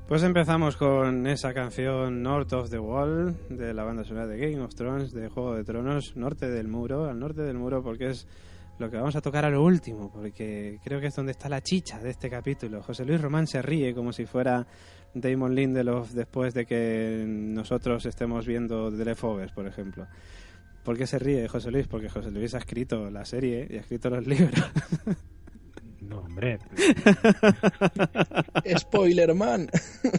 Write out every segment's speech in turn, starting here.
Pues empezamos con esa canción North of the Wall de la banda sonora de Game of Thrones, de Juego de Tronos, Norte del Muro, al norte del muro, porque es lo que vamos a tocar a lo último, porque creo que es donde está la chicha de este capítulo. José Luis Román se ríe como si fuera Damon Lindelof después de que nosotros estemos viendo The Leftovers, por ejemplo. ¿Por qué se ríe José Luis? Porque José Luis ha escrito la serie y ha escrito los libros. No, hombre. Spoiler, man.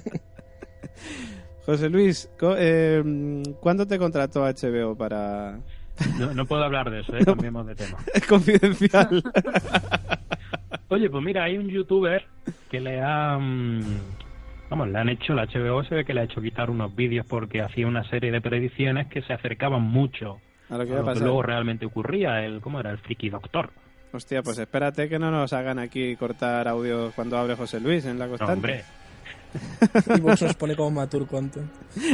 José Luis, ¿cuándo te contrató HBO para...? No puedo hablar de eso, cambiemos de tema. Es confidencial. Oye, pues mira, hay un youtuber que le han hecho, la HBO se ve que le ha hecho quitar unos vídeos porque hacía una serie de predicciones que se acercaban mucho a lo que luego realmente ocurría, ¿cómo era? El Friki Doctor. Hostia, pues espérate que no nos hagan aquí cortar audio cuando hable José Luis en la constante. No, hombre. Y vos nos pone como mature content.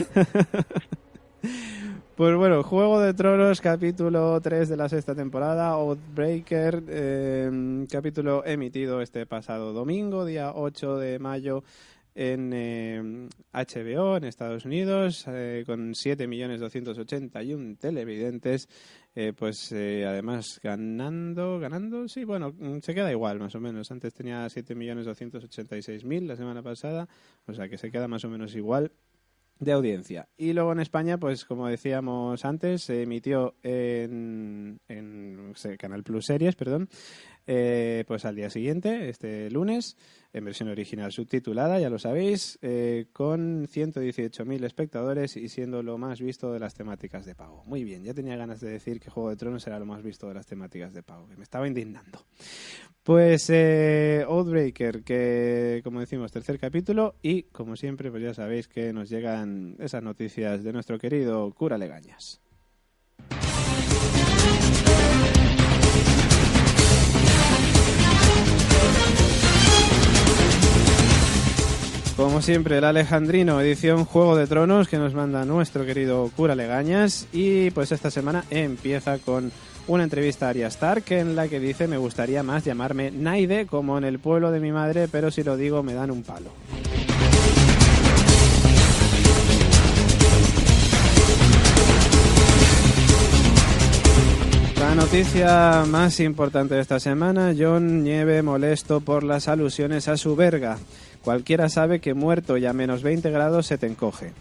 Pues bueno, Juego de Tronos, capítulo 3 de la sexta temporada, Oathbreaker, capítulo emitido este pasado domingo, día 8 de mayo, en HBO, en Estados Unidos, con 7.281.000 televidentes, además ganando, sí, bueno, se queda igual más o menos. Antes tenía 7.286.000 la semana pasada, o sea que se queda más o menos igual de audiencia. Y luego en España, pues como decíamos antes, se emitió en Canal Plus Series, pues al día siguiente, este lunes, en versión original subtitulada, ya lo sabéis, con 118.000 espectadores y siendo lo más visto de las temáticas de pago. Muy bien, ya tenía ganas de decir que Juego de Tronos era lo más visto de las temáticas de pago, que me estaba indignando. Pues Oathbreaker, que como decimos, tercer capítulo, y como siempre, pues ya sabéis que nos llegan esas noticias de nuestro querido cura Legañas. Como siempre, el Alejandrino, edición Juego de Tronos, que nos manda nuestro querido cura Legañas. Y pues esta semana empieza con una entrevista a Arya Stark en la que dice: me gustaría más llamarme Naide, como en el pueblo de mi madre, pero si lo digo me dan un palo. La noticia más importante de esta semana: Jon Nieve molesto por las alusiones a su verga. Cualquiera sabe que muerto y a menos 20 grados se te encoge.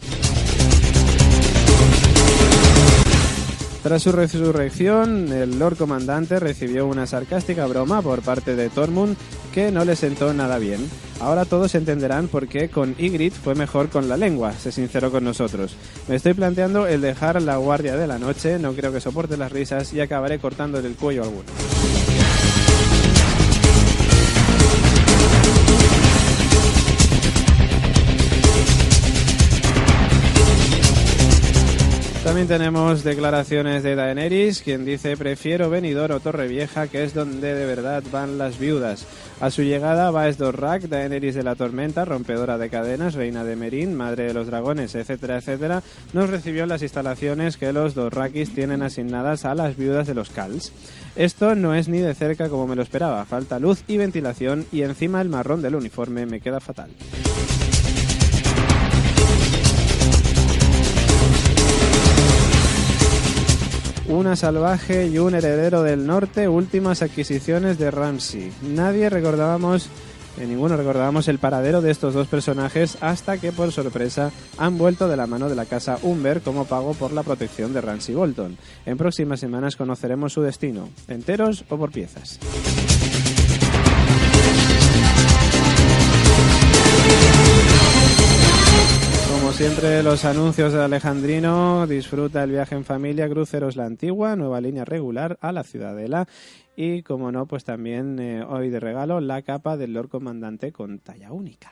Tras su resurrección, el Lord Comandante recibió una sarcástica broma por parte de Tormund que no le sentó nada bien. Ahora todos entenderán por qué con Ygritte fue mejor con la lengua, se sinceró con nosotros. Me estoy planteando el dejar la guardia de la noche, no creo que soporte las risas y acabaré cortándole el cuello a alguno. También tenemos declaraciones de Daenerys, quien dice: prefiero Benidorm o Torrevieja, que es donde de verdad van las viudas. A su llegada va Esdorrak, Daenerys de la Tormenta, rompedora de cadenas, reina de Meereen, madre de los dragones, etcétera, etcétera, nos recibió en las instalaciones que los Dothraki tienen asignadas a las viudas de los Khals. Esto no es ni de cerca como me lo esperaba, falta luz y ventilación y encima el marrón del uniforme me queda fatal. Una salvaje y un heredero del norte, últimas adquisiciones de Ramsay. Ninguno recordábamos el paradero de estos dos personajes hasta que por sorpresa han vuelto de la mano de la casa Umber como pago por la protección de Ramsay Bolton. En próximas semanas conoceremos su destino, enteros o por piezas. Como siempre, los anuncios de Alejandrino. Disfruta el viaje en familia, Cruceros La Antigua, nueva línea regular a la Ciudadela. Y, como no, pues también hoy de regalo la capa del Lord Comandante con talla única.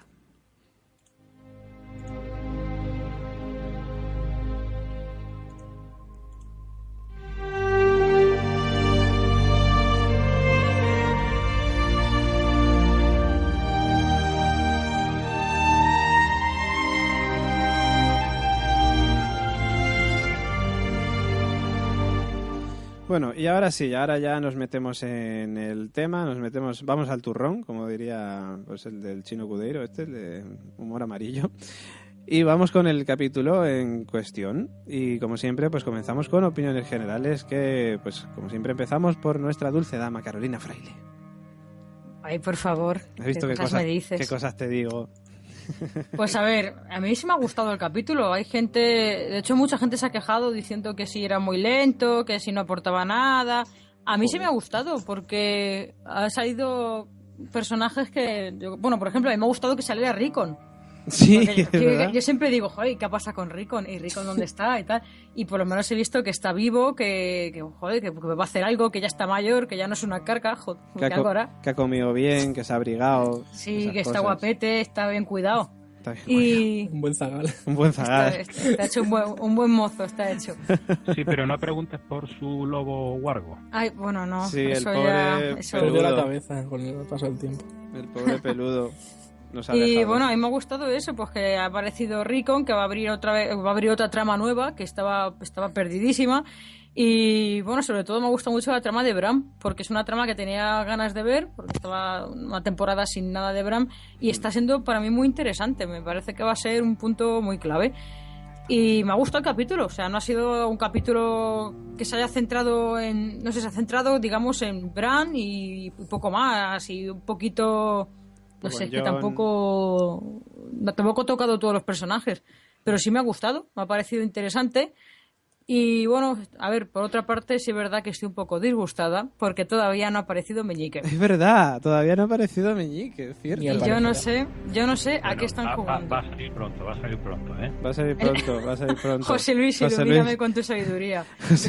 Bueno, y ahora sí, ahora ya nos metemos en el tema, vamos al turrón, como diría pues el del Chino Cudeiro, el de humor amarillo. Y vamos con el capítulo en cuestión. Y como siempre, pues comenzamos con opiniones generales, que pues como siempre empezamos por nuestra dulce dama Carolina Fraile. Ay, por favor, ¿Has visto ¿qué cosas me dices? qué cosas te digo? Pues a ver, a mí sí me ha gustado el capítulo. Hay gente, de hecho mucha gente se ha quejado diciendo que sí era muy lento, que sí no aportaba nada. A mí sí me ha gustado porque han salido personajes que, bueno, por ejemplo, a mí me ha gustado que saliera Rickon. Sí, Yo siempre digo, joder, ¿qué pasa con Rickon? ¿Y Rickon dónde está? Y tal. Y por lo menos he visto que está vivo, que va a hacer algo, que ya está mayor, que ya no es una carca, joder, que ha comido bien, que se ha abrigado. Sí, que está guapete, está bien cuidado. Está bien y Un buen zagal. Un buen zagal. Está hecho un buen mozo, está hecho. Sí, pero no preguntes por su lobo Wargo. Ay, bueno, no. Sí, eso el pobre ya... Eso... Perdió la cabeza con el paso del tiempo. El pobre peludo. Y bueno, a mí me ha gustado eso, pues que ha aparecido Rickon, que va a abrir otra trama nueva, que estaba perdidísima. Y bueno, sobre todo me gusta mucho la trama de Bram, porque es una trama que tenía ganas de ver, porque estaba una temporada sin nada de Bram, y está siendo para mí muy interesante. Me parece que va a ser un punto muy clave. Y me ha gustado el capítulo, o sea, no ha sido un capítulo que se haya centrado en, no sé, se ha centrado, digamos, en Bran y poco más, y un poquito, no sé, es que tampoco he tocado todos los personajes, pero sí me ha gustado, me ha parecido interesante. Y bueno, a ver, por otra parte, sí es verdad que estoy un poco disgustada porque todavía no ha aparecido Meñique. Es verdad, todavía no ha aparecido Meñique, es cierto. Y yo no sé a qué están jugando. Va a salir pronto, ¿eh? Va a salir pronto. José Luis, ilumíname con tu sabiduría.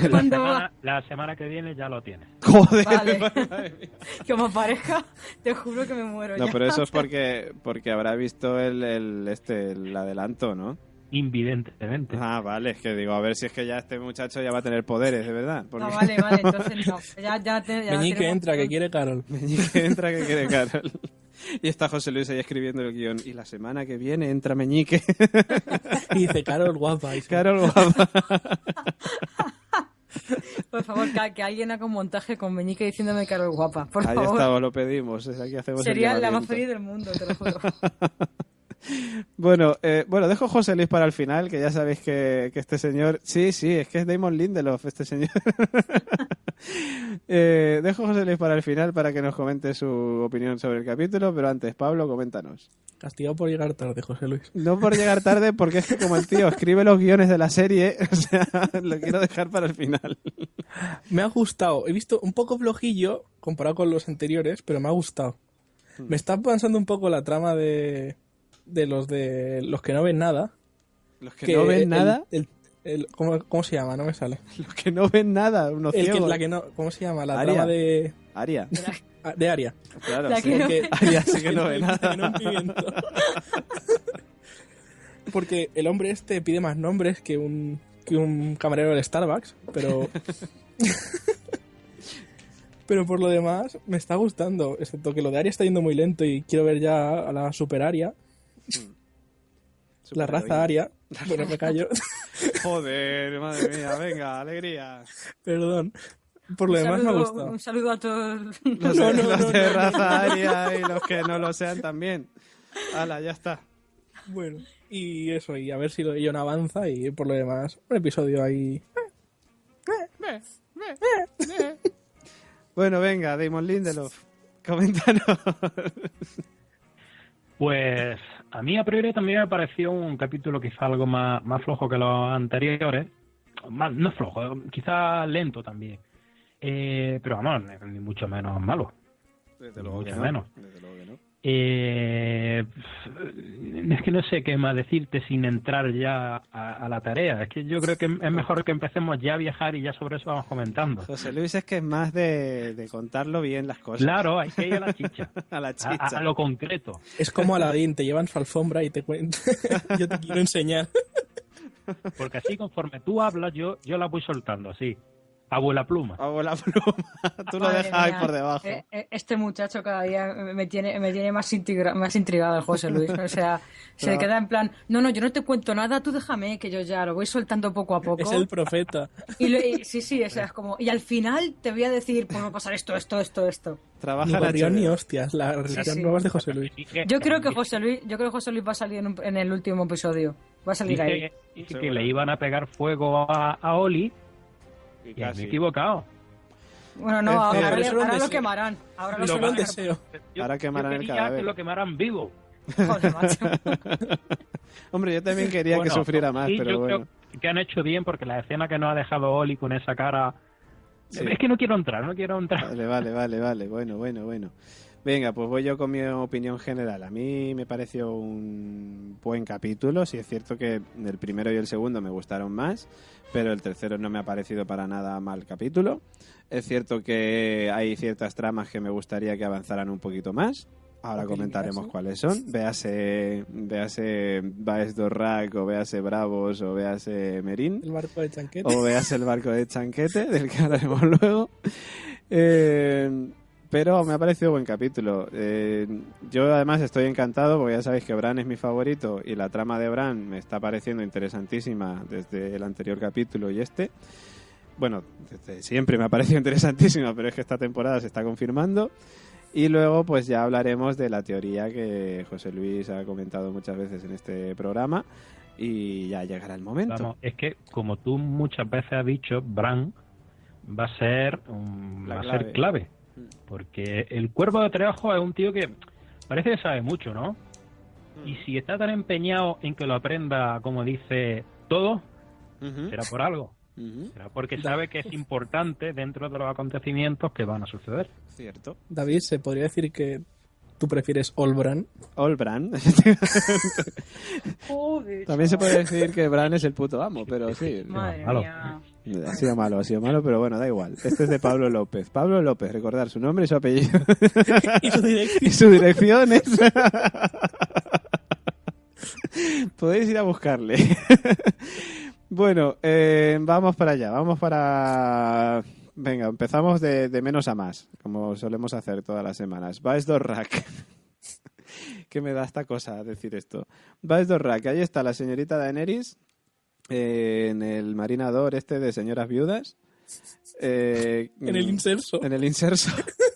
La semana que viene ya lo tienes. Joder, vale. Como aparezca, te juro que me muero. No, ya. pero eso es porque habrá visto el adelanto, ¿no? Invidentemente. Ah, vale, es que digo, a ver si es que ya este muchacho ya va a tener poderes, de verdad. Porque... No, vale, entonces no. Ya Meñique entra, que quiere Carol. Meñique entra, que quiere Carol. Y está José Luis ahí escribiendo el guión. Y la semana que viene entra Meñique. Y dice Carol guapa. Carol guapa. Por favor, que alguien haga un montaje con Meñique diciéndome Carol guapa, por favor. Ahí está, lo pedimos. Aquí hacemos Sería la más feliz del mundo, te lo juro. Bueno, dejo José Luis para el final, que ya sabéis que este señor... Sí, es que es Damon Lindelof, este señor. Dejo José Luis para el final para que nos comente su opinión sobre el capítulo, pero antes, Pablo, coméntanos. Castigado por llegar tarde, José Luis. No por llegar tarde, porque es que como el tío escribe los guiones de la serie, o sea, lo quiero dejar para el final. Me ha gustado. He visto un poco flojillo comparado con los anteriores, pero me ha gustado. Me está pasando un poco la trama de los que no ven nada. ¿Los que no ven nada? ¿Cómo se llama? No me sale. Los que no ven nada, unos ciegos. ¿Cómo se llama? La Aria. trama de... Aria. De Aria. Claro, La sí. que no- Aria sí que no ve nada. En un pimiento. Porque el hombre este pide más nombres que un camarero del Starbucks, pero... Pero por lo demás me está gustando, excepto que lo de Aria está yendo muy lento y quiero ver ya a la Super Aria. La raza Aria. Bueno, me callo. Joder, madre mía, venga, alegría. Perdón. Por lo demás me ha gustado. Un saludo a todos. Los de raza aria y los que no lo sean también. Hala, ya está. Bueno, y eso, y a ver si lo de John avanza y por lo demás, un episodio ahí... Bueno, venga, Damon Lindelof, coméntanos. Pues a mí a priori también me pareció un capítulo quizá algo más flojo que los anteriores. No flojo, quizá lento también. Pero vamos, ni mucho menos malo. Desde luego Mucho que no. menos. Desde luego que no. Es que no sé qué más decirte sin entrar ya a la tarea. Es que yo creo que es mejor que empecemos ya a viajar y ya sobre eso vamos comentando. José Luis es que es más de contarlo bien las cosas. Claro, hay que ir a la chicha. A la chicha. A lo concreto. Es como Aladín, te llevan su alfombra y te cuentan. Yo te quiero enseñar. Porque así conforme tú hablas, yo la voy soltando, así. Abuela Pluma. Abuela Pluma. Tú lo Madre dejas ahí mía, por debajo. Este muchacho cada día me tiene más intrigado el José Luis. O sea, se le queda en plan, no, yo no te cuento nada, tú déjame que yo ya lo voy soltando poco a poco. Es el profeta. Sí, o sea, es como, y al final te voy a decir, pues va a pasar esto. Trabaja Ni la gorrión ni HBO. hostias, las religión sí. nuevas de José Luis. Yo creo que José Luis va a salir en el último episodio. Va a salir ahí. Dije que le iban a pegar fuego a Oli y me he equivocado. Bueno, no, Pero ahora eso era un lo deseo. quemarán. Ahora lo Solo un quemarán. deseo. Ahora quemarán el quería cadáver. que lo quemaran vivo. Joder, macho. Hombre, yo también quería que sufriera más, sí, pero yo bueno. creo que han hecho bien porque la escena que nos ha dejado Oli con esa cara... Sí. Es que no quiero entrar. Vale. Bueno. Venga, pues voy yo con mi opinión general. A mí me pareció un buen capítulo. Sí es cierto que el primero y el segundo me gustaron más, pero el tercero no me ha parecido para nada mal capítulo. Es cierto que hay ciertas tramas que me gustaría que avanzaran un poquito más. Ahora comentaremos cuáles son. Véase Baes Dorrac, o véase Bravos, o véase Merín. El barco de Chanquete. O veas el barco de Chanquete, del que hablaremos luego. Pero me ha parecido buen capítulo. Yo además estoy encantado porque ya sabéis que Bran es mi favorito y la trama de Bran me está pareciendo interesantísima desde el anterior capítulo y este. Bueno, desde siempre me ha parecido interesantísima, pero es que esta temporada se está confirmando. Y luego pues ya hablaremos de la teoría que José Luis ha comentado muchas veces en este programa y ya llegará el momento. Vamos, es que como tú muchas veces has dicho, Bran va a ser clave. Porque el Cuervo de Treojo es un tío que parece que sabe mucho, ¿no? Y si está tan empeñado en que lo aprenda, como dice, todo, será por algo. Será porque sabe que es importante dentro de los acontecimientos que van a suceder. Cierto. David, ¿se podría decir que tú prefieres All Bran? All Bran. Joder, También se puede decir que Bran es el puto amo, pero sí. madre Malo. mía. Ha sido malo, pero bueno, da igual. Este es de Pablo López. Pablo López, recordar su nombre y su apellido. Y su dirección. Y su dirección es... Podéis ir a buscarle. Bueno, vamos para allá. Venga, empezamos de menos a más, como solemos hacer todas las semanas. Baes Dorrac. ¿Qué me da esta cosa decir esto? Baes Dorrac, ahí está la señorita Daenerys en el marinador este de señoras viudas. En el inserso. En el inserso.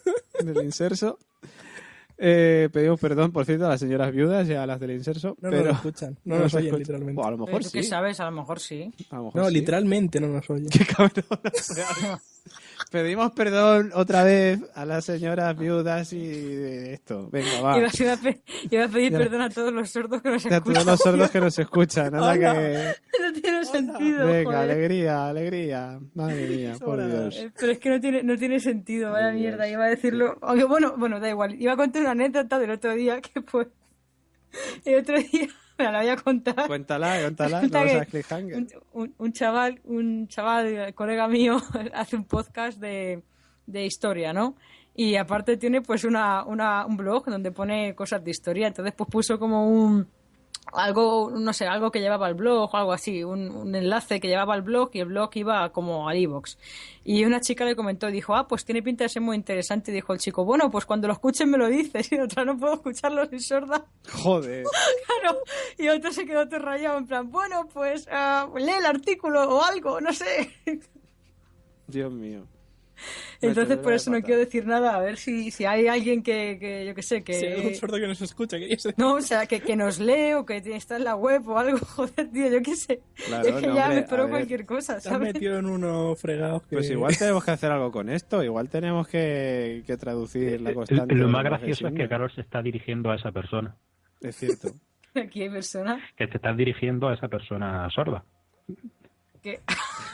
Pedimos perdón, por cierto, a las señoras viudas y a las del inserso. No pero nos escuchan, no nos oyen literalmente. O a lo mejor ¿Tú sí. qué sabes? A lo mejor sí. A lo mejor No, sí. literalmente no nos oyen. Qué cabrón. Pedimos perdón otra vez a las señoras viudas y de esto. Venga, va. Iba a pedir perdón a todos los sordos que nos A todos escuchan. los sordos que nos escuchan. Nada que... No tiene sentido. Venga, joder. alegría. Madre mía, por Dios. Pero es que no tiene sentido, vaya Ay, Dios. mierda. Iba a decirlo. Aunque bueno, da igual. Iba a contar una anécdota del otro día que fue. El otro día me la voy a contar. Cuéntala, Resulta no que seas cliffhanger. un chaval, colega mío, hace un podcast de historia, ¿no? Y aparte tiene pues un blog donde pone cosas de historia. Entonces pues puso como algo que llevaba al blog o algo así, un enlace que llevaba al blog y el blog iba como al iVoox. Y una chica le comentó y dijo, pues tiene pinta de ser muy interesante. Y dijo el chico, bueno, pues cuando lo escuchen me lo dices. Y otra, no puedo escucharlo, soy sorda. Joder. Claro. Y otro se quedó todo rayado en plan, bueno, pues lee el artículo o algo, no sé. Dios mío. Entonces por eso no quiero decir nada, a ver si hay alguien que yo que sé, que... Si hay algún sordo que nos escucha, que No, o sea, que nos lee o que está en la web o algo, joder, tío, yo qué sé. Claro, es que no, ya hombre, me espero a ver. cualquier cosa, se han ¿sabes? metido en uno fregado. Pues igual tenemos que hacer algo con esto. Igual tenemos que traducir la constante. Lo más de gracioso es que signos. Carol se está dirigiendo a esa persona. Es cierto. Aquí hay personas Que te estás dirigiendo a esa persona sorda. que...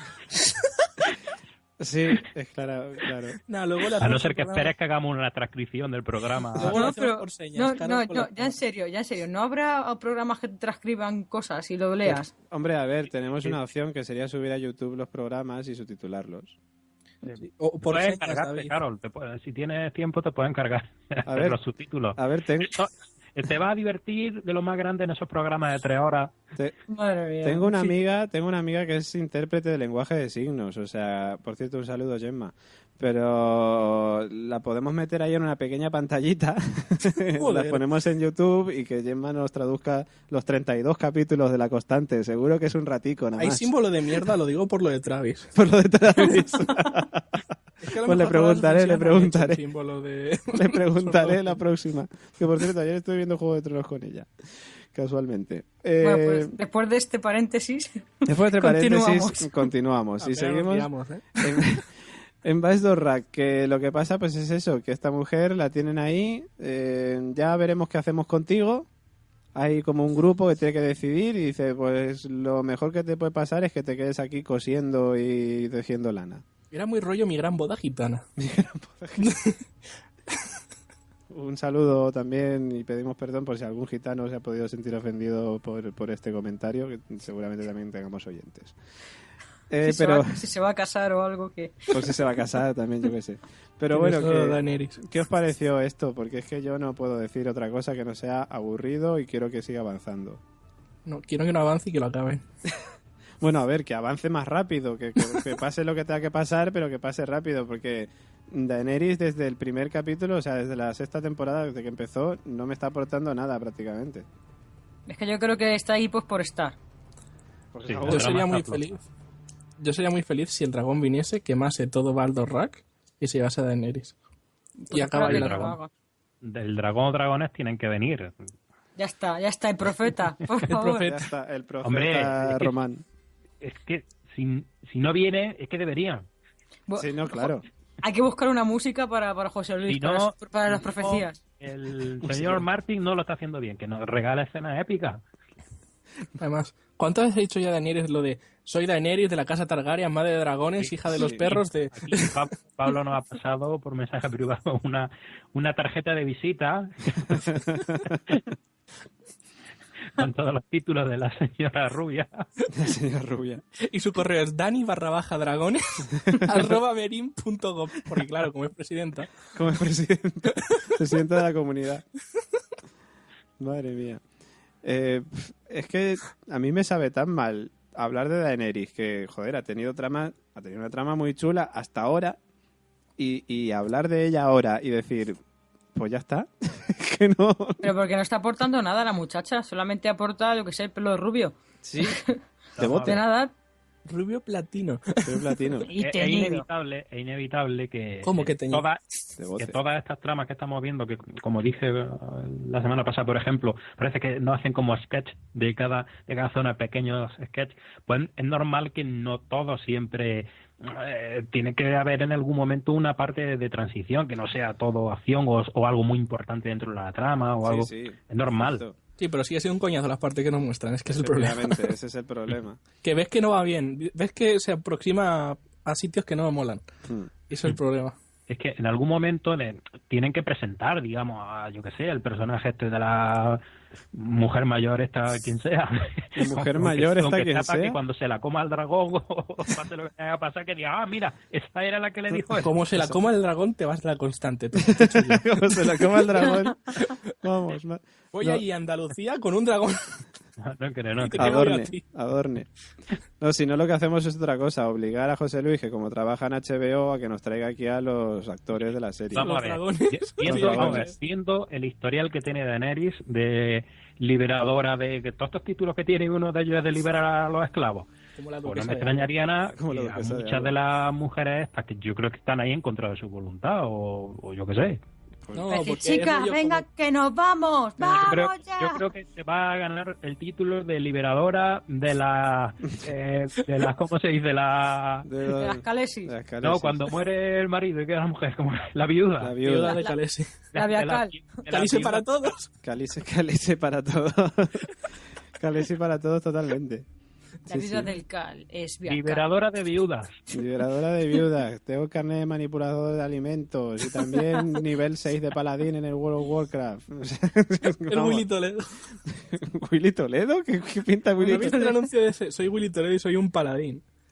Sí, es claro. No, luego A no ser que esperes que hagamos una transcripción del programa. Luego lo No, hacemos pero... por señas, Carol, con la ya en serio, ¿no habrá programas que te transcriban cosas y lo leas? Hombre, a ver, tenemos una opción que sería subir a YouTube los programas y subtitularlos. Sí. O por Puedes señas, encargarte, David. Carol. Si tienes tiempo, te puedes encargar de A hacer ver. los subtítulos. A ver, te va a divertir de lo más grande en esos programas de 3 horas. Madre mía. Tengo una amiga que es intérprete de lenguaje de signos, o sea, por cierto, un saludo, Gemma. Pero la podemos meter ahí en una pequeña pantallita, la ponemos en YouTube y que Gemma nos traduzca los 32 capítulos de La Constante. Seguro que es un ratico nada más. Hay símbolo de mierda, lo digo por lo de Travis. Por lo de Travis. Es que a lo Pues le mejor preguntaré. el símbolo de... Le preguntaré la próxima. Que por cierto, ayer estuve viendo Juego de Tronos con ella. Casualmente. Bueno, pues después de este paréntesis, después de este paréntesis, continuamos. Y seguimos en Vice Dorrak, que lo que pasa pues es eso, que esta mujer la tienen ahí, ya veremos qué hacemos contigo. Hay como un grupo que tiene que decidir y dice, pues lo mejor que te puede pasar es que te quedes aquí cosiendo y tejiendo lana. Era muy rollo Mi Gran Boda Gitana. Un saludo también y pedimos perdón por si algún gitano se ha podido sentir ofendido por este comentario, que seguramente también tengamos oyentes. Si se va a casar o algo que... Pues si se va a casar también, yo qué sé. Pero bueno, ¿qué os pareció esto? Porque es que yo no puedo decir otra cosa que no sea aburrido y quiero que siga avanzando. No, quiero que no avance y que lo acaben. Bueno, a ver, que avance más rápido, que pase lo que tenga que pasar, pero que pase rápido, porque Daenerys desde el primer capítulo, o sea, desde la 6ª temporada, desde que empezó, no me está aportando nada prácticamente. Es que yo creo que está ahí pues por estar. Sí, Yo sería muy feliz. Yo sería muy feliz si el dragón viniese, quemase todo Vaes Dorrak y se llevase a Daenerys. Pues y acaba el dragón. Del dragón o dragones tienen que venir. Ya está, el profeta, por favor. Ya está, el profeta. Hombre, Román. Es que si no viene, es que deberían. Sí, no, claro. Hay que buscar una música para José Luis, Si no, para las profecías. El señor Martin no lo está haciendo bien, que nos regala escenas épicas. Además, ¿cuántas veces he dicho ya Daenerys lo de soy Daenerys de la casa Targaryen, madre de dragones, hija de los perros de... Pablo nos ha pasado por mensaje privado una tarjeta de visita con todos los títulos de la señora Rubia. La señora Rubia. Y su correo es dani_dragones @merin.gov, porque claro, como es presidenta. Como es presidenta de la comunidad. Madre mía. Es que a mí me sabe tan mal hablar de Daenerys, que joder, ha tenido una trama muy chula hasta ahora, y hablar de ella ahora y decir, pues ya está, que no. Pero porque no está aportando nada la muchacha, solamente aporta, yo que sé, el pelo rubio. Sí, de bote. De nada. Rubio platino. Rubio platino. Y Es inevitable que, ¿Cómo que teñido? que todas estas tramas que estamos viendo, que como dije la semana pasada, por ejemplo, parece que no hacen como sketch de cada zona, pequeños sketch, pues es normal que no todo siempre tiene que haber en algún momento una parte de transición, que no sea todo acción o algo muy importante dentro de la trama o algo. Sí. Es normal. Justo. Sí, pero sigue siendo un coñazo las partes que nos muestran, es que es el problema. Ese es el problema. Que ves que no va bien, ves que se aproxima a sitios que no molan. Eso es el problema. Es que en algún momento tienen que presentar, digamos, a, yo que sé, el personaje de la mujer mayor esta, quien sea. La mujer mayor esta, quien sea. Que cuando se la coma el dragón o pase lo que tenga que pasar, que diga, mira, esa era la que le dijo eso. Como se la coma el dragón, te vas a la Constante. Como se la coma el dragón. Vamos. Voy allí a Andalucía con un dragón. No creo. Adorne. No, si no, lo que hacemos es otra cosa, obligar a José Luis, que como trabaja en HBO, a que nos traiga aquí a los actores de la serie. Vamos a ver, viendo el historial que tiene Daenerys de liberadora de que todos estos títulos que tiene, uno de ellos es de liberar a los esclavos. Pues no me extrañaría nada que a muchas de las mujeres estas, que yo creo que están ahí en contra de su voluntad o yo qué sé. No, chicas, venga, que nos vamos. ¡Vamos ya! Yo creo que se va a ganar el título de liberadora de las ¿cómo se dice? De las Khaleesi. No, cuando muere el marido y queda la mujer, como la viuda. La viuda de Khaleesi. La Viacal. Khaleesi para todos. Khaleesi para todos. Khaleesi para todos totalmente. La viuda del Cal es Viacal. Liberadora de viudas. Liberadora de viudas. Tengo carnet de manipulador de alimentos y también nivel 6 de paladín en el World of Warcraft. El Willy Toledo. ¿Willy Toledo? ¿Qué pinta Willy Toledo? ¿No viste el anuncio de ese? Soy Willy Toledo y soy un paladín.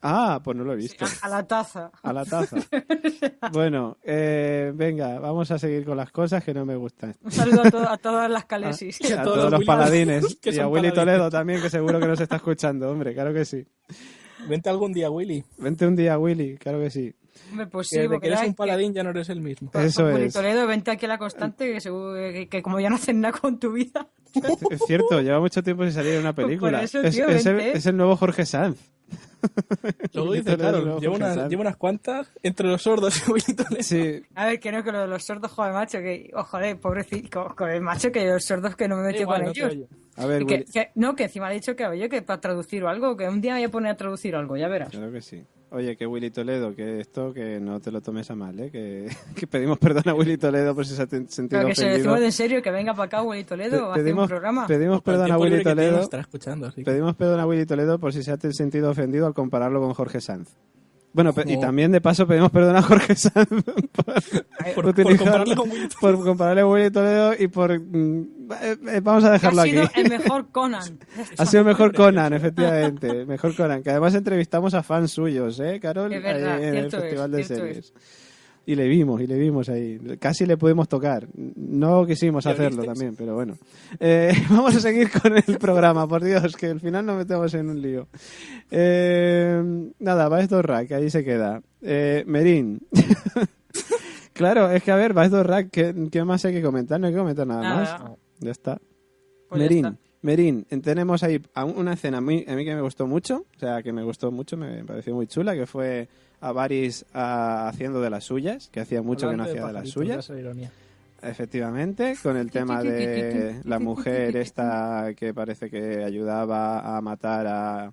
Ah, pues no lo he visto. A la taza. A la taza. Bueno, venga, vamos a seguir con las cosas que no me gustan. Un saludo a todas las calesis. A todos los paladines. que Y a son Willy paladines. Toledo también, que seguro que nos está escuchando, hombre, claro que sí. Vente algún día, Willy. Vente un día, Willy, claro que sí. Hombre, pues Que sí, desde porque que eres ya un es paladín ya no eres el mismo. Eso Willy es. Toledo, vente aquí a la constante, que, seguro que como ya no hacen nada con tu vida. Es cierto, lleva mucho tiempo sin salir en una película. Pues por eso, tío, es vente. el nuevo Jorge Sanz. Luego Willy dice, Toledo, claro, nuevo llevo Jorge Sanz. unas cuantas entre los sordos y Willy Toledo. Sí, A ver, que no, que lo de los sordos, joder, macho, que, joder, pobrecito, joder, macho, que los sordos que no me metí Igual, con no te ellos. oye. a ver, Y Willy. que encima le he dicho que, oye, que para traducir o algo, que un día me voy a poner a traducir algo, ya verás. Claro que sí. Oye, que Willy Toledo, que esto, que no te lo tomes a mal, ¿eh? Que pedimos perdón a Willy Toledo por si se ha sentido Pero que se ofendido. decimos de en serio, que venga para acá Willy Toledo, a hacer un programa. pedimos Con el perdón a tiempo Willy libre que tiene, Toledo. nos estará escuchando, así que- Pedimos perdón a Willy Toledo por si se ha sentido ofendido al compararlo con Jorge Sanz. Bueno, y No. también de paso pedimos perdón a Jorge Sanz por utilizar- compararlo con Willy Toledo. por compararle a Willy Toledo y por... vamos a Que dejarlo ha aquí. sido el mejor Conan. Ha sido mejor Conan, efectivamente. Mejor Conan. Que además entrevistamos a fans suyos, ¿eh, Carol? Es verdad, Ahí en el cierto es, Festival de cierto Series. Y le vimos ahí. Casi le pudimos tocar. No quisimos ¿Ya hacerlo visteis? también, pero bueno. Vamos a seguir con el programa, por Dios, que al final nos metemos en un lío. Nada, Baez Dorra, que ahí se queda. Merín. Claro, es que a ver, Baez Dorra, ¿qué más hay que comentar? No hay que comentar nada Nada. más. Ya está. Pues ya Merín. está. Merín, tenemos ahí una escena a mí que me gustó mucho, o sea, que me gustó mucho, me pareció muy chula, que fue a Varys haciendo de las suyas, que hacía mucho que no Hablando hacía de las pajaritos, suyas. esa es ironía. Efectivamente, con el tema de la mujer esta que parece que ayudaba a matar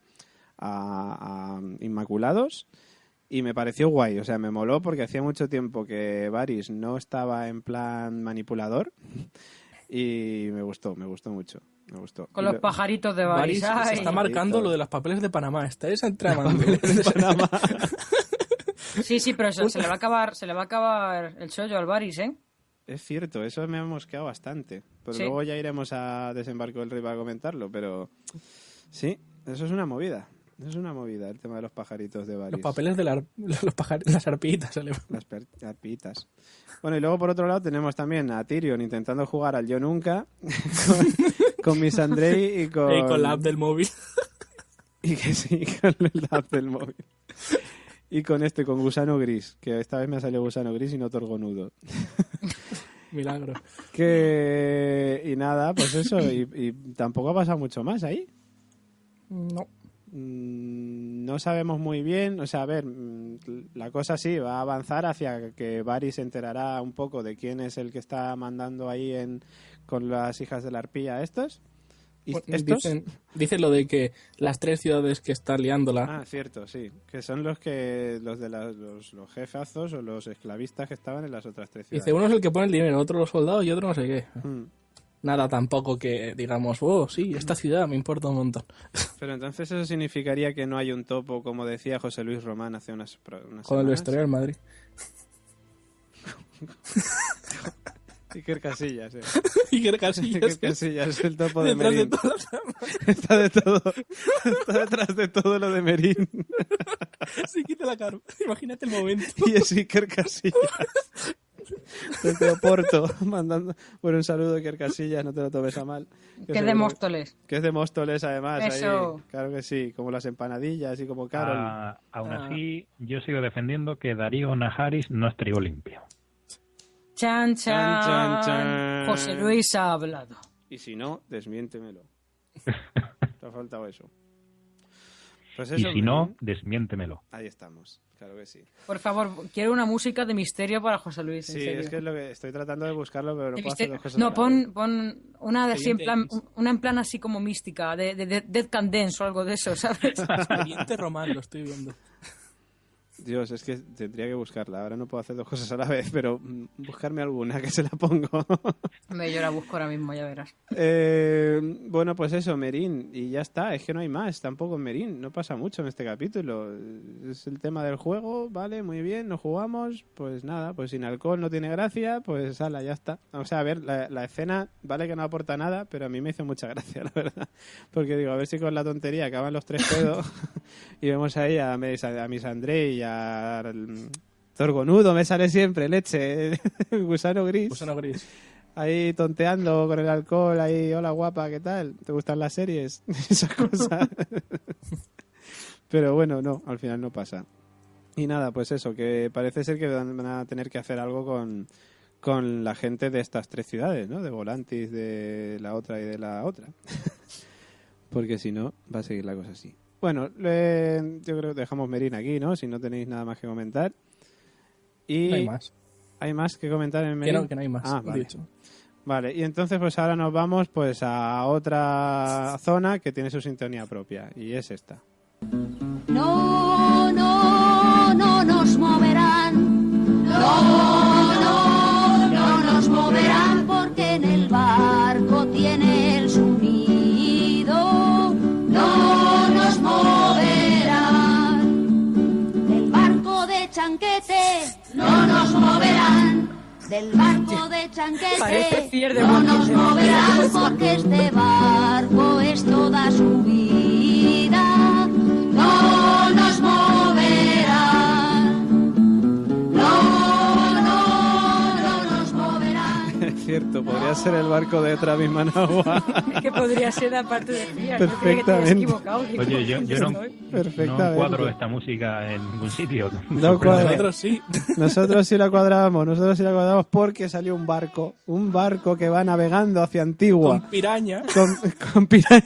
a Inmaculados. Y me pareció guay, o sea, me moló porque hacía mucho tiempo que Varys no estaba en plan manipulador y me gustó mucho, me gustó. Con Y los lo- pajaritos de Varys Varys. se ay. está marcando lo de los papeles de Panamá. Está esa trama. Panamá. Sí, pero se le va a acabar el chollo al Varys, ¿eh? Es cierto, eso me ha mosqueado bastante. Pero Sí. luego ya iremos a Desembarco del Rey para comentarlo, pero sí, eso es una movida. Eso es una movida, el tema de los pajaritos de Varys. Los papeles de las arpillitas. Las arpitas. Bueno, y luego por otro lado tenemos también a Tyrion intentando jugar al Yo Nunca con Miss Andrei y con... la app del móvil. Y que sí, con el app del móvil. Y con con Gusano Gris, que esta vez me ha salido Gusano Gris y no Torgonudo. Milagro. Y nada, pues eso, y tampoco ha pasado mucho más ahí. No. No sabemos muy bien, o sea, a ver, la cosa sí va a avanzar hacia que Varys se enterará un poco de quién es el que está mandando ahí con las hijas de la arpía estos. ¿Y Bueno, estos? dicen lo de que las 3 ciudades que están liándola. Ah, cierto, sí, que son los de los jefazos o los esclavistas que estaban en las otras 3 ciudades. Dice, uno es el que pone el dinero, otro los soldados y otro no sé qué. Mm. Nada tampoco que digamos, oh, sí, esta ciudad me importa un montón. Pero entonces eso significaría que no hay un topo, como decía José Luis Román hace unas Con el semanas. vestuario del Madrid. Iker Casillas, Iker Casillas. Iker Casillas, el topo de Detrás de Merín. todas Está de todo. Está detrás de todo lo de Merín. Sí, quita la cara. Imagínate el momento. Y es Iker Casillas. Desde Oporto, mandando... Bueno, un saludo, Iker Casillas, no te lo tomes a mal. Que es de Móstoles. Que es de Móstoles, además. Eso. Ahí. Claro que sí, como las empanadillas y como Carol. Aún así, yo sigo defendiendo que Darío Najaris no es trigo limpio. Chan, Chan, chan, chan. chan. José Luis ha hablado. Y si no, desmiéntemelo. Te ha faltado eso. Pues eso, Y si no, Merín. desmiéntemelo. Ahí estamos, claro que sí. Por favor, quiero una música de misterio para José Luis. en Sí, serio. es que es lo que estoy tratando de buscarlo, pero no De puedo hacer misterio. dos cosas. No, a la vez. pon una de así en plan, Expediente una en plan así como mística, de Dead Can Dance o algo de eso, ¿sabes? Expediente Román, lo estoy viendo. Dios, es que tendría que buscarla. Ahora no puedo hacer dos cosas a la vez, pero buscarme alguna que se la pongo. Yo la busco ahora mismo, ya verás. Bueno, pues eso, Merín. Y ya está, es que no hay más tampoco en Merín. No pasa mucho en este capítulo. Es el tema del juego, vale, muy bien, nos jugamos. Pues nada, pues sin alcohol no tiene gracia, pues ala, ya está. O sea, a ver, la escena vale que no aporta nada, pero a mí me hizo mucha gracia, la verdad. Porque digo, a ver si con la tontería acaban los tres pedos y vemos ahí a Miss André y a Torgonudo, me sale siempre, leche, gusano gris. Gusano gris. Ahí tonteando con el alcohol, ahí, hola guapa, ¿qué tal? ¿Te gustan las series? Esas cosas. Pero bueno, no, al final no pasa. Y nada, pues eso, que parece ser que van a tener que hacer algo con la gente de estas tres ciudades, ¿no? De Volantis, de la otra y de la otra. Porque si no, va a seguir la cosa así. Bueno, yo creo que dejamos Merín aquí, ¿no? Si no tenéis nada más que comentar. Y no hay más. ¿Hay más que comentar en Merín? Que no hay más. Ah, vale. Vale, y entonces pues ahora nos vamos pues a otra zona que tiene su sintonía propia. Y es esta. No, no, no nos moverán. No, no, no nos moverán porque en el barco tiene el sonido. No nos moverán. Del barco de Chanquete no nos moverán. Del barco de Chanquete no nos moverán porque este barco es toda su vida. No nos moverán. No, no, no nos moverán. Es cierto, podría ser el barco de Travis Managua. Es que podría ser aparte de Fiat. Perfectamente. Oye, yo no cuadro esta música en ningún sitio. No cuadra. Nosotros sí. Nosotros sí la cuadramos porque salió un barco que va navegando hacia Antigua. Con piraña. Con piraña.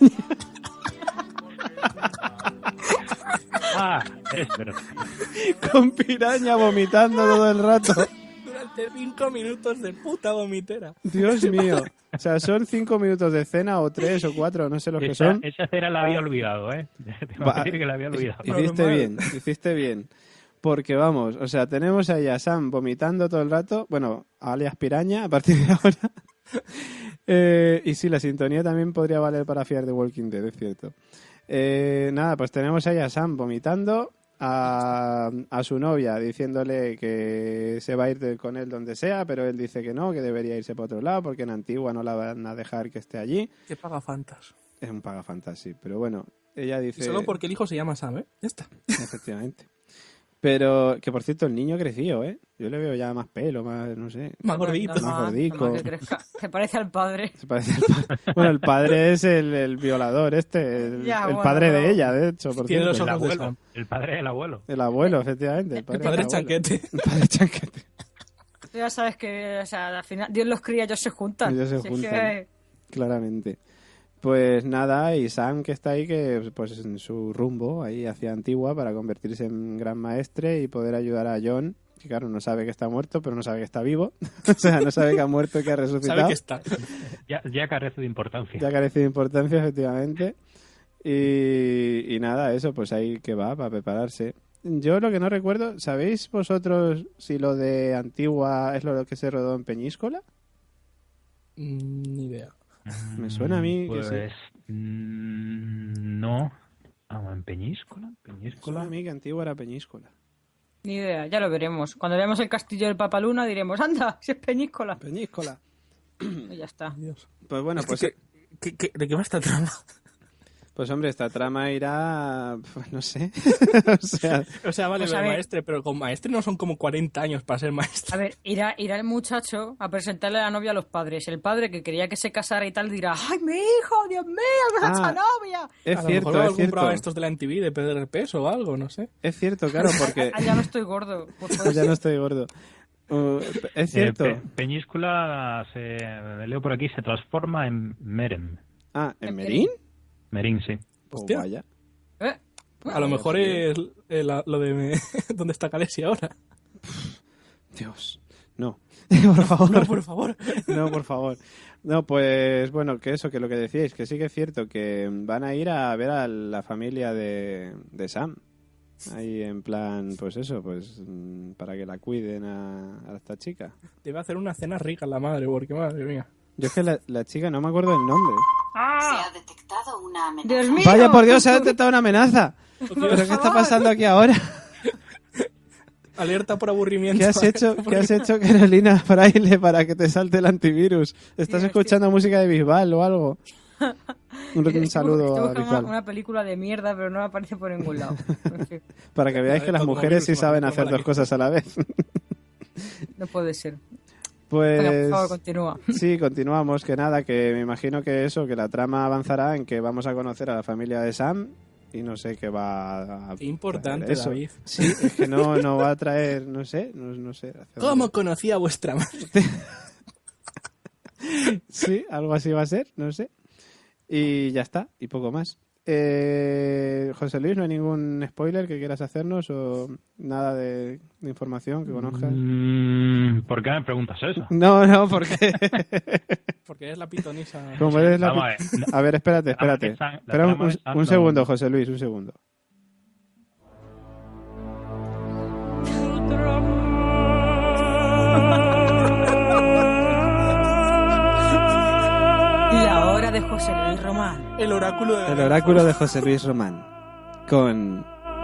Ah, es verdad. Con piraña vomitando todo el rato. Durante 5 minutos de puta vomitera. Dios mío. O sea, son 5 minutos de cena o 3 o 4, no sé los que son. Esa escena la había olvidado, ¿eh? Te voy a decir que la había olvidado. Hiciste bien. Porque vamos, o sea, tenemos ahí a Sam vomitando todo el rato. Bueno, alias piraña a partir de ahora. Y sí, la sintonía también podría valer para Fear the Walking Dead, es cierto. Nada, pues tenemos ahí a Sam vomitando, a su novia diciéndole que se va a ir con él donde sea, pero él dice que no, que debería irse para otro lado porque en Antigua no la van a dejar que esté allí. Que pagafantas. Es un pagafantas, sí, pero bueno, ella dice... Y solo porque el hijo se llama Sam, ¿eh? Ya está. Efectivamente. Pero, que por cierto, el niño creció, ¿eh? Yo le veo ya más pelo, más, no sé. Más gordito. Más gordico. Se parece al padre. Se parece al padre. Bueno, el padre es el violador el padre de ella, de hecho. Por Tiene cierto. los ojos de Sam. El padre del abuelo. El abuelo, efectivamente. El padre Chanquete. El padre Chanquete. Tú ya sabes que, o sea, al final Dios los cría, ellos se juntan. Ellos se juntan, claramente. Pues nada, y Sam que está ahí, que pues en su rumbo, ahí hacia Antigua, para convertirse en gran maestre y poder ayudar a John, que claro, no sabe que está muerto, pero no sabe que está vivo. O sea, no sabe que ha muerto y que ha resucitado. Sabe que está. Ya carece de importancia. Ya carece de importancia, efectivamente. Y nada, eso, pues ahí que va, para prepararse. Yo lo que no recuerdo, ¿sabéis vosotros si lo de Antigua es lo que se rodó en Peñíscola? Ni idea. Me suena a mí pues, que sí. No. ¿En Peñíscola? Me suena a mí que Antigua era Peñíscola. Ni idea, ya lo veremos. Cuando veamos el castillo del Papaluna diremos, anda, si es Peñíscola. Peñíscola. Y ya está. Dios. Pues bueno, pues... ¿De qué va esta trama? Pues hombre, esta trama irá... Pues no sé. O sea, vale, pues maestre, pero con maestre no son como 40 años para ser maestre. A ver, irá el muchacho a presentarle a la novia a los padres. El padre que quería que se casara y tal dirá, ¡ay, mi hijo, Dios mío, esa novia! Es a lo cierto, mejor es cierto. compraba estos de la MTV de perder peso o algo, no sé. Es cierto, claro, porque... Ya no estoy gordo. Pues puede ya ser. no estoy gordo. Es cierto. Peñíscola, leo por aquí, se transforma en Merem. Ah, ¿en Merín? Merín, sí. Pues Hostia. vaya. A lo mejor es lo de ¿dónde está Calesi ahora? Dios. No. Por favor. No, por favor. No, por favor. No, pues bueno, que eso, que lo que decíais, que sí que es cierto que van a ir a ver a la familia de Sam. Ahí en plan, pues eso, pues para que la cuiden a esta chica. Debe hacer una cena rica la madre, porque madre mía. Yo es que la chica no me acuerdo del nombre. Se ha detectado una amenaza. Dios mío. Vaya por Dios, se ha detectado una amenaza. ¿Pero qué está pasando aquí ahora? Alerta por aburrimiento. ¿Qué has hecho, Carolina Fraile, para que te salte el antivirus? ¿Estás escuchando música de Bisbal o algo? Un saludo a Bisbal. Una película de mierda, pero no me aparece por ningún lado. Para que veáis que las mujeres sí saben hacer dos cosas a la vez. No puede ser. Pues venga, por favor, continúa. Sí, continuamos. Que nada, que me imagino que eso, que la trama avanzará en que vamos a conocer a la familia de Sam y no sé qué va a Qué importante, eso. David. Sí, es que no va a traer, no sé. ¿Cómo conocía vuestra madre? Sí, algo así va a ser, no sé. Y ya está, y poco más. José Luis, ¿no hay ningún spoiler que quieras hacernos o nada de información que conozcas? ¿Por qué me preguntas eso? No, porque... Porque es la pitonisa. Como eres la... Vamos A ver, espérate. Espera un segundo, José Luis, un segundo. La hora de José Luis Román. El oráculo de José Luis Román. Con...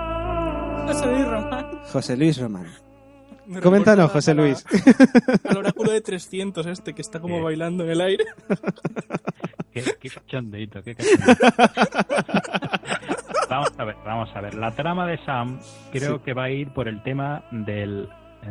José Luis Román. Coméntanos, José Luis. Al oráculo de 300 que está como bailando en el aire. Qué cachondeito, qué Vamos a ver. La trama de Sam creo que va a ir por el tema del...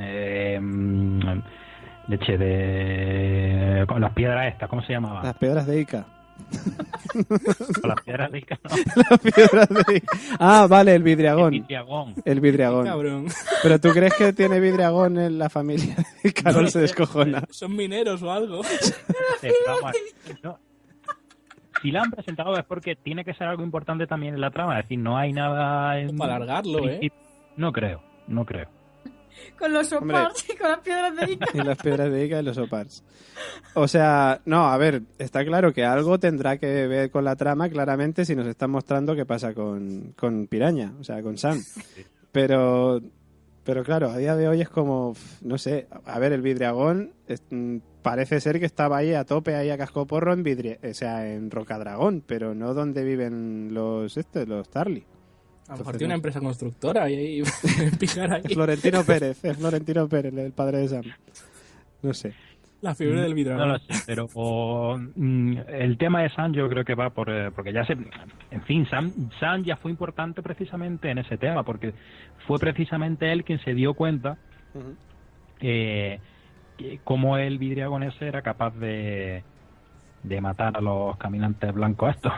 con las piedras estas, ¿cómo se llamaba? Las piedras de Ica. Con las piedras de Ica, no. Las piedras de Ica. Ah, vale, el vidriagón. El vidriagón. Cabrón. ¿Pero tú crees que tiene vidriagón en la familia de Carol? Se descojona. Son mineros o algo. No. Si la han presentado es porque tiene que ser algo importante también en la trama. Es decir, no hay nada... Para alargarlo, No creo. Con los opars y con las piedras de Ica. Y las piedras de Ica y los opars. O sea, no, a ver, está claro que algo tendrá que ver con la trama, claramente, si nos están mostrando qué pasa con Piraña, o sea, con Sam. Pero claro, a día de hoy es como, no sé, a ver, el vidriagón parece ser que estaba ahí a tope, ahí a cascoporro en Rocadragón, pero no donde viven los Tarly. A lo mejor tiene una empresa constructora y ahí picar ahí. Florentino Pérez, el padre de Sam. No sé. La figura del vidrio. No lo sé, pero el tema de Sam yo creo que va porque ya en fin, Sam ya fue importante precisamente en ese tema, porque fue precisamente él quien se dio cuenta cómo el vidriagón ese era capaz de matar a los caminantes blancos estos.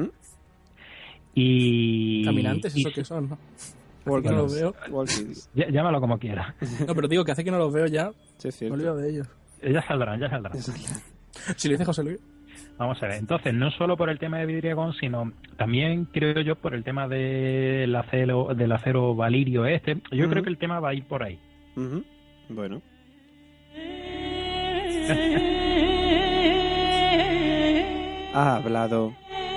Y caminantes, eso que son, ¿no? Porque no los veo. Llámalo como quiera. No, pero digo que hace que no los veo ya. Sí, es me olvido de ellos. Ya saldrán. Si lo dice José Luis. Vamos a ver, entonces no solo por el tema de vidriagón, sino también creo yo por el tema del acero valirio este. Yo creo que el tema va a ir por ahí. Bueno. Ha hablado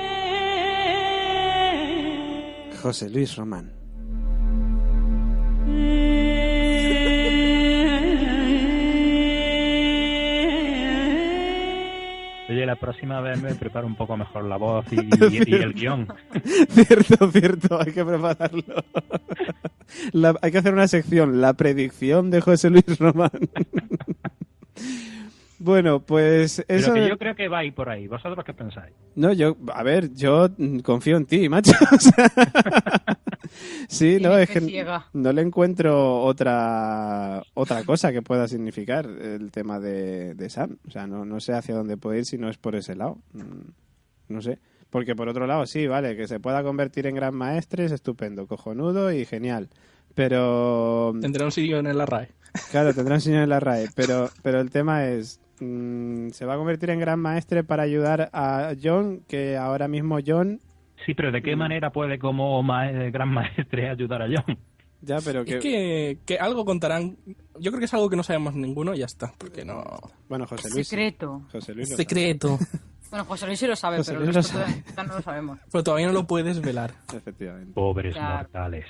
José Luis Román. Oye, la próxima vez me preparo un poco mejor la voz y el guión. Cierto, hay que prepararlo. Hay que hacer una sección, la predicción de José Luis Román. Bueno, pues eso... Pero que yo creo que va a ir por ahí. ¿Vosotros qué pensáis? No, yo confío en ti, macho. O sea, sí, no, es que no le encuentro otra cosa que pueda significar el tema de Sam. O sea, no sé hacia dónde puede ir si no es por ese lado. No sé. Porque por otro lado, sí, vale, que se pueda convertir en gran maestre es estupendo, cojonudo y genial. Pero... Tendrá un sillón en la RAE. Claro, tendrá un sillón en la RAE. Pero el tema es... se va a convertir en gran maestre para ayudar a John, que ahora mismo John... Sí, pero ¿de qué manera puede como gran maestre ayudar a John? Ya, pero es que algo contarán. Yo creo que es algo que no sabemos ninguno y ya está, porque no... Bueno, José Luis... Secreto. José Luis secreto. Bueno, José Luis sí lo sabe, José pero Luis nosotros lo sabe. no lo sabemos. Pero todavía no lo puedes velar. Efectivamente. Pobres Claro. mortales.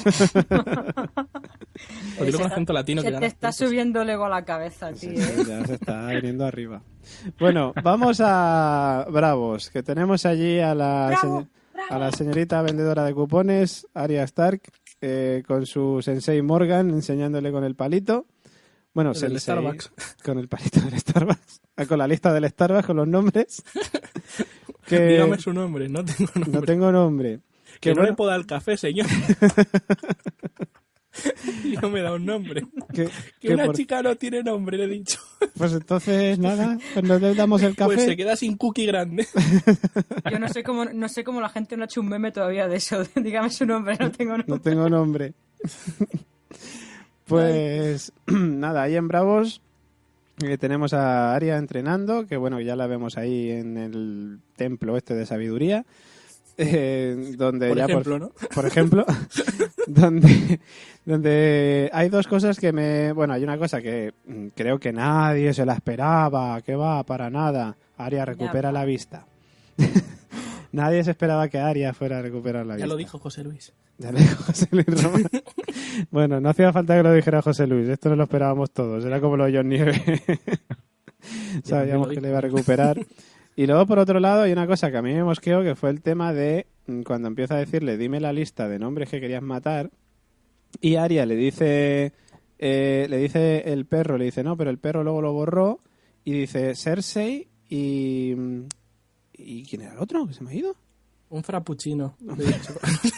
Lo digo con acento latino. Se que te gana está puntos. subiendo el ego a la cabeza, tío. Ya se está viniendo arriba. Bueno, vamos a Bravos, que tenemos allí a la, a la señorita vendedora de cupones, Arya Stark, con su sensei Morgan enseñándole con el palito. Bueno, El del sensei, Starbucks. con el palito del Starbucks. Con la lista del Starbucks, con los nombres. Que Dígame su nombre, no tengo nombre. no tengo nombre. Que no bueno, le puedo dar el café, señor. Y no me da un nombre. que Que una por- chica no tiene nombre, le he dicho. Pues entonces, nada, pues no le damos el café. Pues se queda sin cookie grande. Yo no sé cómo la gente no ha hecho un meme todavía de eso. Dígame su nombre, no tengo nombre. No tengo nombre. Pues nada, ahí en Bravos tenemos a Arya entrenando, que bueno, ya la vemos ahí en el templo este de sabiduría, donde Por ya ejemplo, ¿no? por ejemplo, donde hay dos cosas que bueno, hay una cosa que creo que nadie se la esperaba, que va, para nada. Arya recupera la vista. Nadie se esperaba que Arya fuera a recuperar la Ya vista. lo dijo José Luis. Ya lo dijo José Luis Román. Bueno, no hacía falta que lo dijera José Luis, esto no lo esperábamos todos, era como lo de John Nieve. Sabíamos que le iba a recuperar. Y luego, por otro lado, hay una cosa que a mí me mosqueó, que fue el tema de cuando empieza a decirle, dime la lista de nombres que querías matar, y Arya le dice el perro, le dice, no, pero el perro luego lo borró, y dice Cersei y ¿quién era el otro? ¿Que se me ha ido? Un frappuccino. le he dicho.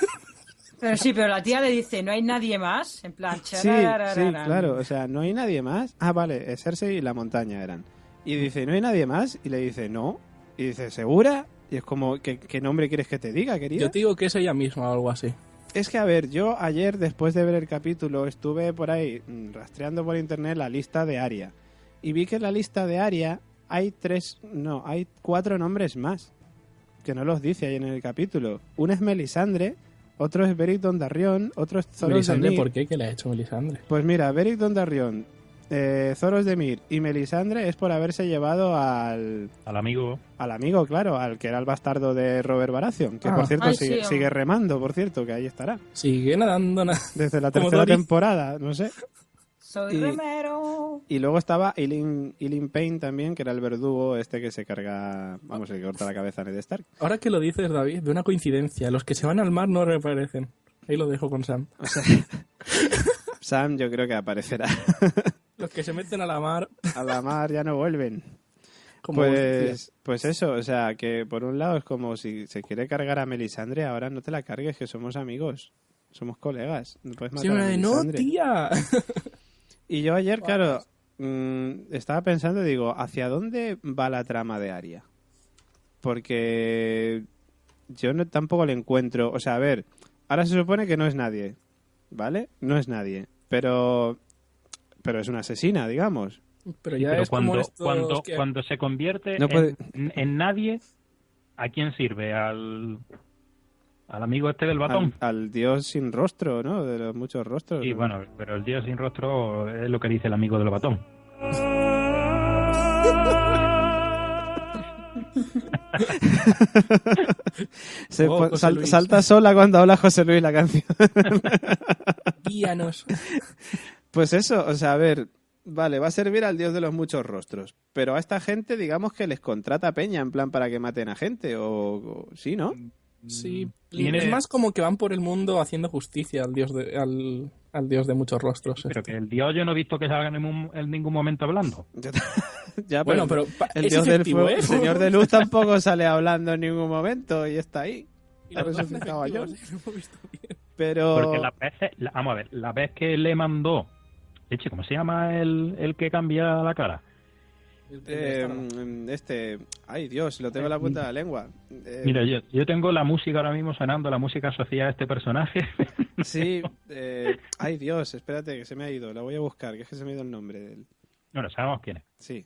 Pero la tía le dice, no hay nadie más. En plan, Sí, claro, o sea, no hay nadie más. Ah, vale, Cersei y la montaña eran. Y dice, ¿no hay nadie más? Y le dice, no. Y dice, ¿segura? Y es como, ¿qué nombre quieres que te diga, querida? Yo te digo que es ella misma o algo así. Es que, a ver, yo ayer, después de ver el capítulo, estuve por ahí rastreando por internet la lista de Arya. Y vi que en la lista de Arya hay 4 nombres más. Que no los dice ahí en el capítulo. Uno es Melisandre, otro es Beric Dondarrion, otro es Zoros de Melisandre, Myr. ¿por qué? ¿Qué le ha hecho Melisandre? Pues mira, Beric Dondarrion, Zoros de Myr y Melisandre es por haberse llevado al amigo. claro, al que era el bastardo de Robert Baratheon, que Ah. por cierto Ay, sí, hombre. sigue remando, por cierto, que ahí estará. Sigue nadando. Desde la Como tercera Dory. temporada, no sé. Soy Y- remero. Y luego estaba Eileen Payne también, que era el verdugo este que se carga, vamos, el que corta la cabeza a Ned Stark. Ahora que lo dices, David, de una coincidencia. Los que se van al mar no reaparecen. Ahí lo dejo con Sam. O sea, Sam yo creo que aparecerá. Los que se meten a la mar. A la mar ya no vuelven. Como Pues eso, o sea, que por un lado es como si se quiere cargar a Melisandre, ahora no te la cargues, que somos amigos, somos colegas, no puedes matar Sí, a no, Melisandre. tía. Y yo ayer, claro, estaba pensando, digo, ¿hacia dónde va la trama de Arya? Porque yo tampoco le encuentro, o sea, a ver, ahora se supone que no es nadie, ¿vale? No es nadie, pero es una asesina, digamos. Pero ya Pero es como estos que- cuando se convierte No puede- en nadie, ¿a quién sirve? ¿Al amigo este del batón? Al dios sin rostro, ¿no? De los muchos rostros. Sí, ¿no? bueno, pero el dios sin rostro es lo que dice el amigo del batón. José Luis. Salta sola cuando habla José Luis la canción. Guíanos. Pues eso, o sea, a ver, vale, va a servir al dios de los muchos rostros, pero a esta gente digamos que les contrata peña en plan para que maten a gente, o sí, ¿no? Sí, Tiene- es más como que van por el mundo haciendo justicia al dios al dios de muchos rostros. Pero que el dios yo no he visto que salga en ningún momento hablando. Ya, Bueno, pero el es dios del efectivo, fuego, ¿eh? el señor de luz tampoco sale hablando en ningún momento y está ahí. Y Ha los dos resucitado a efectivos, Jon. lo hemos visto bien. Pero Porque las veces, vamos a ver, la vez que le mandó, leche, ¿cómo se llama el que cambia la cara? ay Dios, lo tengo en la punta de la lengua. Mira, yo tengo la música ahora mismo sonando, la música asociada a este personaje. Sí, ay Dios, espérate que se me ha ido, la voy a buscar, que es que se me ha ido el nombre de él. Bueno, sabemos quién es. Sí.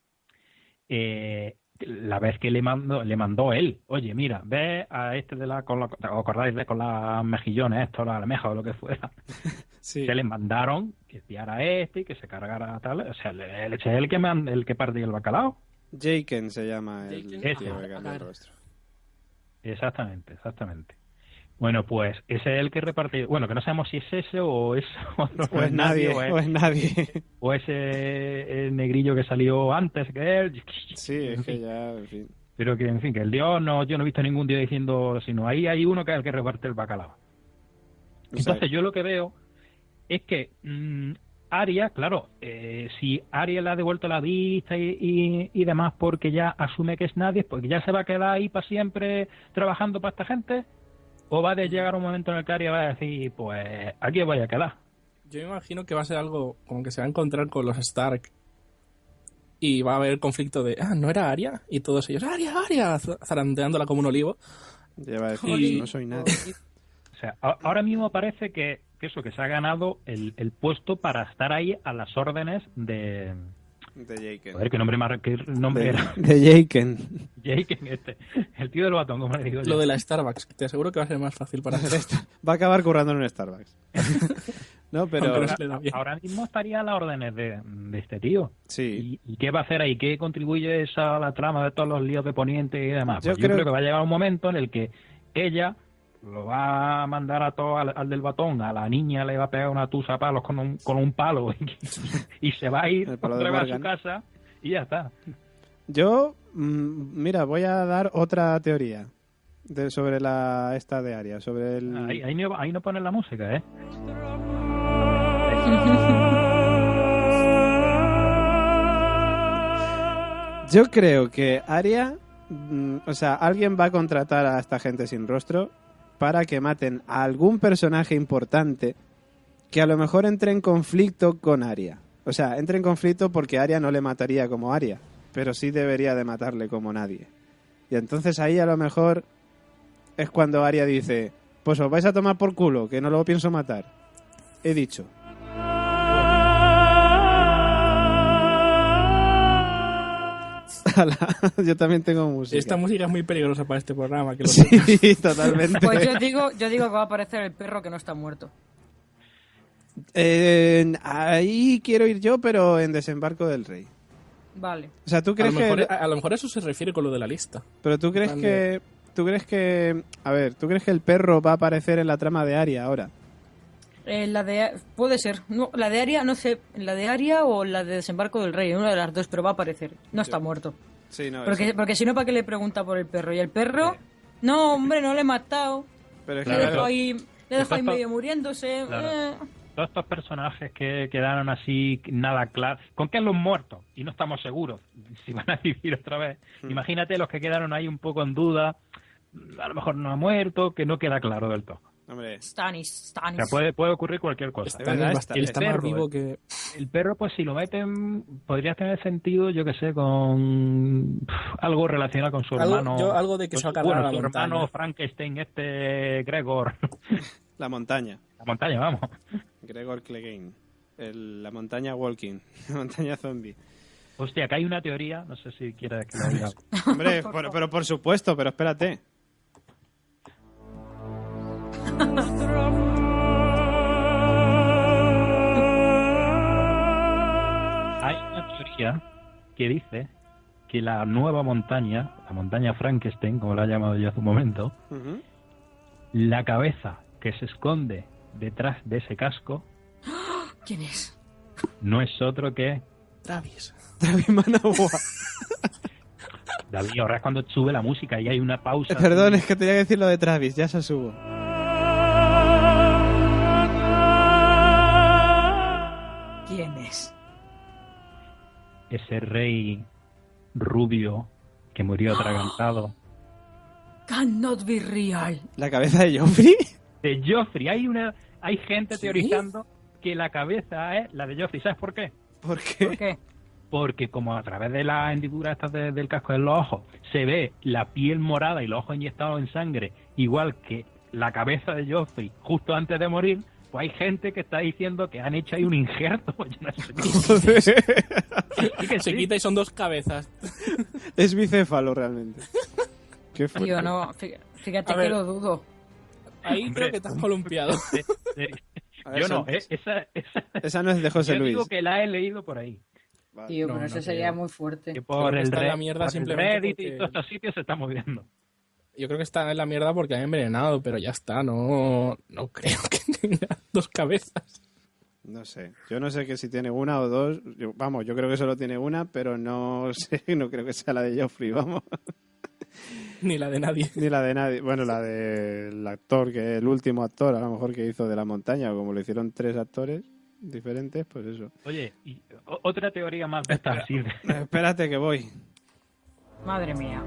La vez que le mandó él, oye, mira, ve a este ¿os acordáis de con las mejillones, esto, la almeja o lo que fuera? Sí. Se le mandaron que espiara a este y que se cargara tal. O sea, es el que partía el bacalao. Jaken se llama el Jaken. tío que cambia el rostro. Exactamente. Bueno, pues ese es el que reparte. Bueno, que no sabemos si es ese o es otro. O es nadie. O ese el negrillo que salió antes que él. Sí, es que ya, en fin. Pero que, en fin, que el dios no, yo no he visto ningún dios diciendo, sino ahí hay uno que es el que reparte el bacalao. Entonces yo lo que veo es que Arya, claro, si Arya le ha devuelto la vista y demás porque ya asume que es nadie, porque ya se va a quedar ahí para siempre trabajando para esta gente, o va a llegar un momento en el que Arya va a decir, pues aquí voy a quedar. Yo me imagino que va a ser algo como que se va a encontrar con los Stark y va a haber conflicto de, no era Arya, y todos ellos, Arya, zarandeándola como un olivo. Ya va a decir, no soy nadie. O sea, ahora mismo parece que se ha ganado el puesto para estar ahí a las órdenes de Jaken. A ver, ¿qué nombre era? De Jaken. Jaken, el tío del batón, como le digo yo. Lo de la Starbucks, te aseguro que va a ser más fácil para hacer esto. Va a acabar currando en un Starbucks. No, pero ahora mismo estaría a las órdenes de este tío. Sí. ¿Y qué va a hacer ahí? ¿Qué contribuye a la trama de todos los líos de Poniente y demás? Yo creo que va a llegar un momento en el que ella lo va a mandar a todo al del batón, a la niña le va a pegar una tusa a palos con un palo y se va a ir otra vez a su casa y ya está. Yo, mira, voy a dar otra teoría sobre esta de Arya, sobre el... Ahí no ponen la música, ¿eh? Yo creo que Arya, o sea, alguien va a contratar a esta gente sin rostro para que maten a algún personaje importante que a lo mejor entre en conflicto con Arya. O sea, entre en conflicto porque Arya no le mataría como Arya, pero sí debería de matarle como nadie. Y entonces ahí a lo mejor es cuando Arya dice, pues os vais a tomar por culo, que no lo pienso matar. He dicho. Yo también tengo música. Esta música es muy peligrosa para este programa. Que sí, totalmente. Pues yo digo que va a aparecer el perro que no está muerto. Ahí quiero ir yo, pero en Desembarco del Rey. Vale. O sea, ¿tú crees a lo mejor eso se refiere con lo de la lista. Pero ¿tú crees que... A ver, ¿tú crees que el perro va a aparecer en la trama de Arya ahora? Puede ser. No, la de Arya, no sé, la de Arya o la de Desembarco del Rey, una de las dos, pero va a aparecer. No está muerto. Sí, no. Porque si no, ¿para qué le pregunta por el perro? Y el perro, no, hombre, no le he matado. Pero es le dejo ahí medio muriéndose. Claro. Todos estos personajes que quedaron así, nada claro. ¿Con qué los muertos? Y no estamos seguros si van a vivir otra vez. Imagínate los que quedaron ahí un poco en duda. A lo mejor no ha muerto, que no queda claro del todo. Hombre. Stannis. O sea, puede ocurrir cualquier cosa. Está más vivo que... El perro, pues si lo meten, podría tener sentido, yo que sé, con algo relacionado con su hermano. Algo de que se ha cargado la montaña. Su hermano Frankenstein, Gregor. La montaña. La montaña, vamos. Gregor Clegane. La montaña walking. La montaña zombie. Hostia, que hay una teoría, no sé si quieres que lo diga. Hombre, pero por supuesto, pero espérate. Hay una teoría que dice que la nueva montaña, la montaña Frankenstein, como la he llamado yo hace un momento, la cabeza que se esconde detrás de ese casco, ¿quién es? No es otro que Travis Manowar. David, ahora es cuando sube la música y hay una pausa. Perdón, es que tenía que decir lo de Travis, ya se subo. ¿Quién es? Ese rey rubio que murió atragantado. Cannot be real. ¿La cabeza de Joffrey? De Joffrey. Hay gente teorizando que la cabeza es la de Joffrey. ¿Sabes por qué? ¿Por qué? Porque como a través de la hendidura esta del casco de los ojos se ve la piel morada y los ojos inyectados en sangre, igual que la cabeza de Joffrey justo antes de morir, pues hay gente que está diciendo que han hecho ahí un injerto. Yo no sé. Que se quita y son dos cabezas. Es bicéfalo realmente. Qué fuerte. Yo no, fíjate que lo dudo. Ahí creo que te has columpiado. Yo no, esa no es de José yo Luis. Digo que la he leído por ahí. Vale. Tío, No, pero no eso creo. sería muy fuerte. Que Creo por que el está en la Reddit, mierda por el simplemente Reddit y porque- todos estos sitios se está moviendo. Yo creo que está en la mierda porque han envenenado, pero ya está, no creo que tenga 2 cabezas. No sé. Yo no sé que si tiene una o dos. Vamos, yo creo que solo tiene una, pero no sé, no creo que sea la de Joffrey, vamos. Ni la de nadie. Ni la de nadie. Bueno, la del actor, que el último actor, a lo mejor que hizo de La Montaña, o como lo hicieron 3 actores diferentes, pues eso. Oye, y otra teoría más de estas así. Espérate que voy. Madre mía.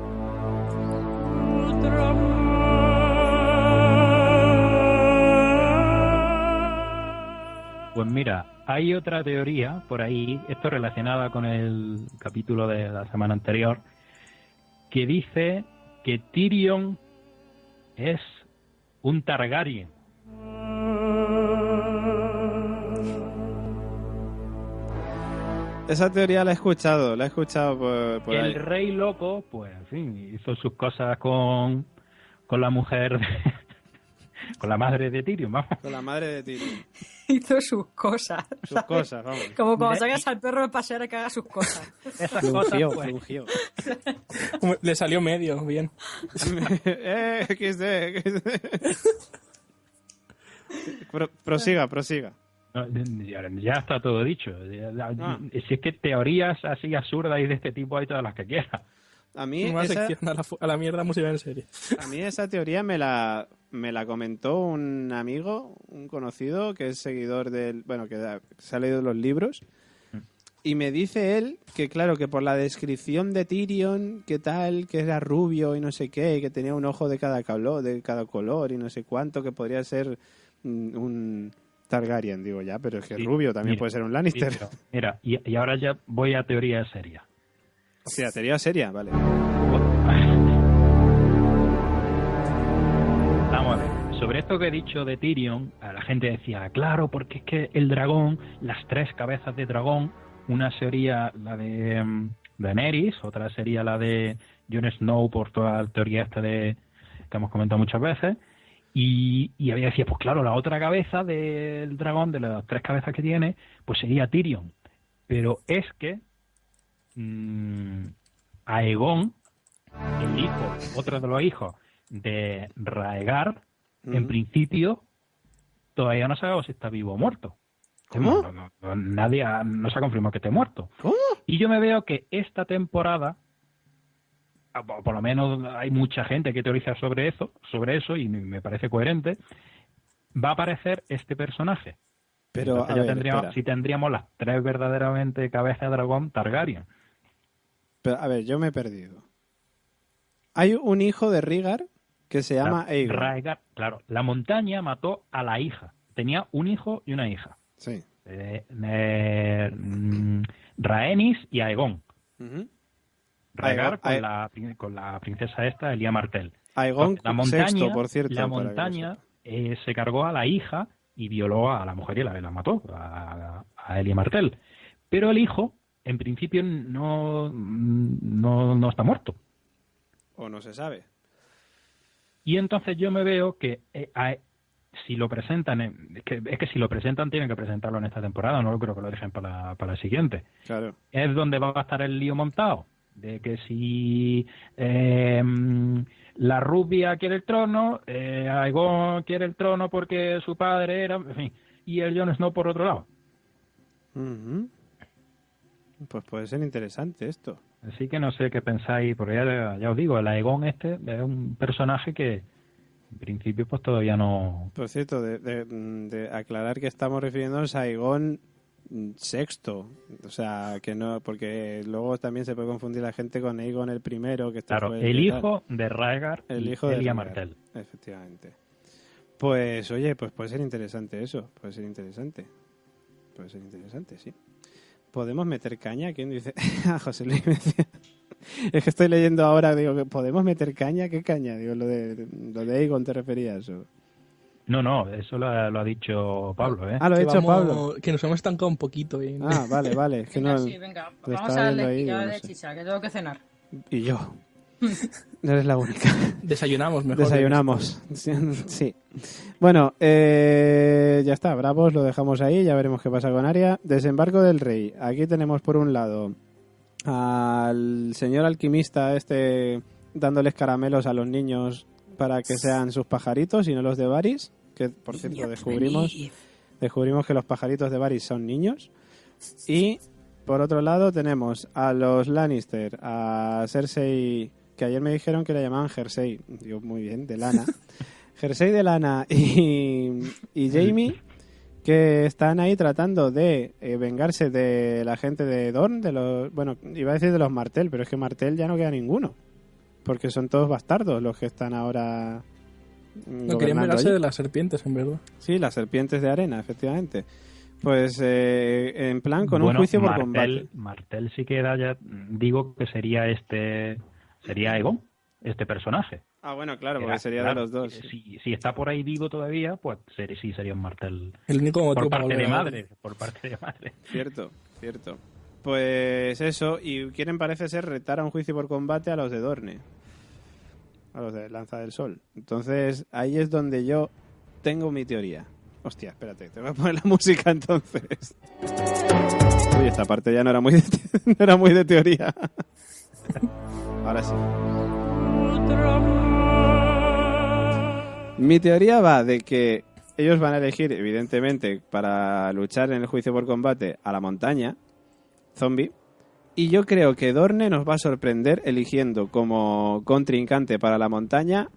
Pues mira, hay otra teoría por ahí, esto relacionada con el capítulo de la semana anterior, que dice que Tyrion es un Targaryen. Esa teoría la he escuchado por El ahí. rey loco, pues en fin, hizo sus cosas con la mujer, con la madre de Tyrion, vamos. Con la madre de Tyrion. Hizo sus cosas. Sus ¿sabes? cosas, vamos. Como cuando De- sacas al perro de pasear a que haga sus cosas. Esas cosas, Frungió, pues, frungió. Le salió medio, bien. XD. Prosiga. no, ya está todo dicho. Si es que teorías así absurdas y de este tipo hay todas las que quieras. A mí, Una esa, sección a la mierda música en serie. a mí esa teoría me la comentó un amigo, un conocido, que es seguidor del... Bueno, que se ha leído los libros. Y me dice él que, claro, que por la descripción de Tyrion, que tal, que era rubio y no sé qué, y que tenía un ojo de cada color y no sé cuánto, que podría ser un Targaryen, digo ya, pero es que Sí, rubio también mira, puede ser un Lannister. Sí, pero, mira, y ahora ya voy a teoría seria. Sí, la teoría seria, vale. Vamos a ver. Sobre esto que he dicho de Tyrion, a la gente decía, claro, porque es que el dragón, las 3 cabezas de dragón, una sería la de Daenerys, otra sería la de Jon Snow por toda la teoría esta de que hemos comentado muchas veces, y había decía, pues claro, la otra cabeza del dragón, de las 3 cabezas que tiene, pues sería Tyrion. Pero es que Aegon, el hijo, otro de los hijos de Raegar, en principio todavía no sabemos si está vivo o muerto. ¿Cómo? Nadie no se ha confirmado que esté muerto. ¿Cómo? Y yo me veo que esta temporada, por lo menos hay mucha gente que teoriza sobre eso y me parece coherente, va a aparecer este personaje. Pero, Entonces a ya ver, tendríamos, espera. si tendríamos las 3 verdaderamente cabezas de dragón Targaryen. Pero, a ver, yo me he perdido. Hay un hijo de Rhaegar que se llama Aegon. Raegar, claro, la montaña mató a la hija. Tenía un hijo y una hija. Sí. Rhaenys y Aegon. Ujú. Raegar Aegon- con la princesa esta, Elia Martell. Aegon La montaña, sexto, por cierto. la para que lo montaña sepa. se cargó a la hija y violó a la mujer y la mató, a Elia Martell. Pero el hijo, en principio, no está muerto. O no se sabe. Y entonces yo me veo que si lo presentan, es que si lo presentan tienen que presentarlo en esta temporada, no creo que lo dejen para la siguiente. Claro. Es donde va a estar el lío montado, de que si la rubia quiere el trono, Aegon quiere el trono porque su padre era, en fin, y el Jon Snow por otro lado. Ujú. Pues puede ser interesante esto. Así que no sé qué pensáis, porque ya os digo, el Aegon este es un personaje que en principio pues todavía no... Por cierto, de aclarar que estamos refiriéndonos a Aegon sexto. O sea, que no, porque luego también se puede confundir la gente con Aegon el primero, que Claro, fue el que hijo de Rhaegar El y hijo de Elia Rhaegar. Martell. Efectivamente. Pues, oye, pues puede ser interesante eso. Puede ser interesante. Puede ser interesante, sí. ¿Podemos meter caña? ¿Quién dice? José Luis me decía. Es que estoy leyendo ahora, digo, que ¿podemos meter caña? ¿Qué caña? Digo, lo de Aegon te referías. ¿O? No, eso lo ha dicho Pablo, ¿eh? Ah, lo ha Que dicho vamos- Pablo. Que nos hemos estancado un poquito. Vale. Es que Venga, no... sí, venga. lo Vamos estaba a viendo darle ahí, ya no de sé. chicha, que tengo que cenar. Y yo. No eres la única. Desayunamos mejor. Desayunamos. Sí. Bueno, ya está. Bravos, lo dejamos ahí. Ya veremos qué pasa con Arya. Desembarco del rey. Aquí tenemos por un lado al señor alquimista dándoles caramelos a los niños para que sean sus pajaritos y no los de Varys. Que, por cierto, descubrimos que los pajaritos de Varys son niños. Y, por otro lado, tenemos a los Lannister, a Cersei, que ayer me dijeron que le llamaban Jersey. Digo, muy bien, de lana. Jersey de lana y Jaime, que están ahí tratando de vengarse de la gente de Dorne, bueno, iba a decir de los Martell, pero es que Martell ya no queda ninguno. Porque son todos bastardos los que están ahora... No querían vengarse de las serpientes, en verdad. Sí, las serpientes de arena, efectivamente. Pues en plan con un juicio por combate. Martell sí queda, ya digo que sería Aegon, este personaje. Ah, bueno, claro, porque sería de los dos. Si está por ahí vivo todavía, pues sí sería un Martell. El único motivo por parte de madre. Cierto. Pues eso, y quieren, parece ser, retar a un juicio por combate a los de Dorne. A los de Lanza del Sol. Entonces, ahí es donde yo tengo mi teoría. Hostia, espérate, te voy a poner la música entonces. Uy, esta parte ya no era muy de teoría. Ahora sí. Mi teoría va de que ellos van a elegir, evidentemente, para luchar en el juicio por combate a la montaña zombie. Y yo creo que Dorne nos va a sorprender eligiendo como contrincante para la montaña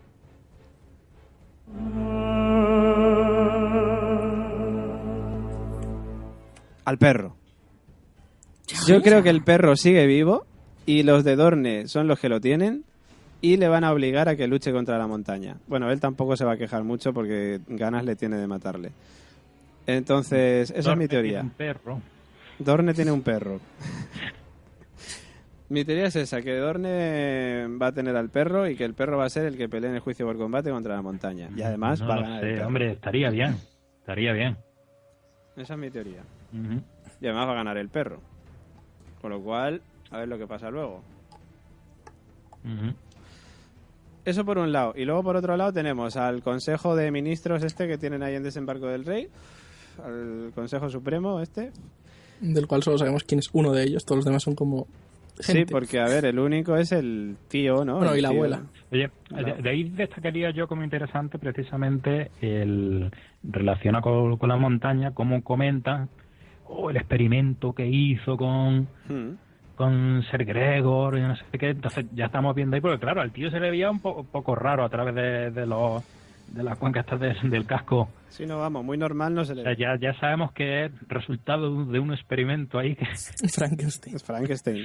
al perro. Yo creo que el perro sigue vivo y los de Dorne son los que lo tienen y le van a obligar a que luche contra la montaña. Bueno, él tampoco se va a quejar mucho porque ganas le tiene de matarle. Entonces, esa es mi teoría. Dorne tiene un perro. Mi teoría es esa, que Dorne va a tener al perro y que el perro va a ser el que pelee en el juicio por combate contra la montaña. Y además va a ganar el perro. Hombre, estaría bien. Esa es mi teoría. Y además va a ganar el perro. Con lo cual, a ver lo que pasa luego. Eso por un lado. Y luego por otro lado tenemos al Consejo de Ministros que tienen ahí en Desembarco del Rey. Al Consejo Supremo del cual solo sabemos quién es uno de ellos. Todos los demás son como gente. Sí, porque a ver, el único es el tío, ¿no? Bueno, y la abuela. Oye, de ahí destacaría yo como interesante precisamente el relaciona con la montaña, cómo comentan el experimento que hizo con Ser Gregor y no sé qué. Entonces ya estamos viendo ahí, porque claro, al tío se le veía un poco raro a través de las cuencas del casco. Sí, no, vamos, muy normal no se le ve. Ya sabemos que es resultado de un experimento ahí. Frankenstein. Es Frankenstein.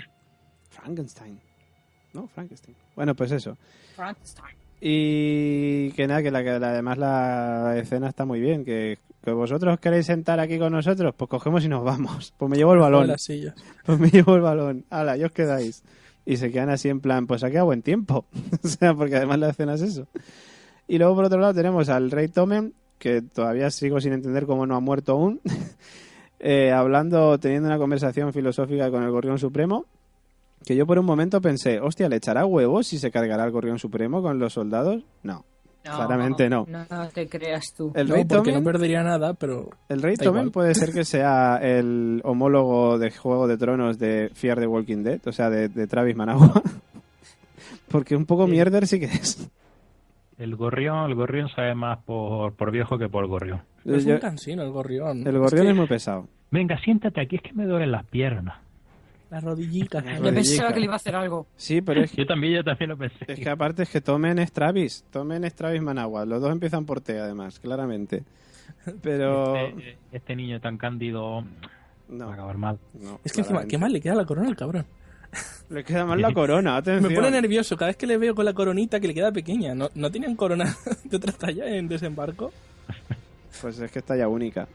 No, Frankenstein. Bueno, pues eso. Frankenstein. Y que nada, además la escena está muy bien. Que vosotros queréis sentar aquí con nosotros, pues cogemos y nos vamos. Pues me llevo el balón. Pues me llevo el balón. Hala, ya os quedáis. Y se quedan así en plan, pues ha quedado buen tiempo. O sea, porque además la escena es eso. Y luego por otro lado tenemos al rey Tommen, que todavía sigo sin entender cómo no ha muerto aún, teniendo una conversación filosófica con el Gorrión Supremo, que yo por un momento pensé, hostia, ¿le echará huevos si se cargará el Gorrión Supremo con los soldados? No, claramente no. No te creas tú. El rey porque Tommen, no perdería nada, pero... El rey Tommen puede ser que sea el homólogo de Juego de Tronos de Fear the Walking Dead, o sea, de Travis Managua, porque un poco mierder sí que es. El gorrión sabe más por viejo que por gorrión. Es un cansino el gorrión. El gorrión es muy pesado. Venga, siéntate aquí, es que me duelen las piernas. Las rodillitas. Yo pensaba que le iba a hacer algo. Sí, pero es que... Yo también lo pensé. Es que aparte es que Tommen es Travis Managua. Los dos empiezan por T, además, claramente. Pero... Este niño tan cándido va a acabar mal. No, es que encima, qué mal le queda la corona al cabrón. Le queda mal la corona, atención. Me pone nervioso cada vez que le veo con la coronita que le queda pequeña. ¿No tenían corona de otra talla en Desembarco? Pues es que es talla única.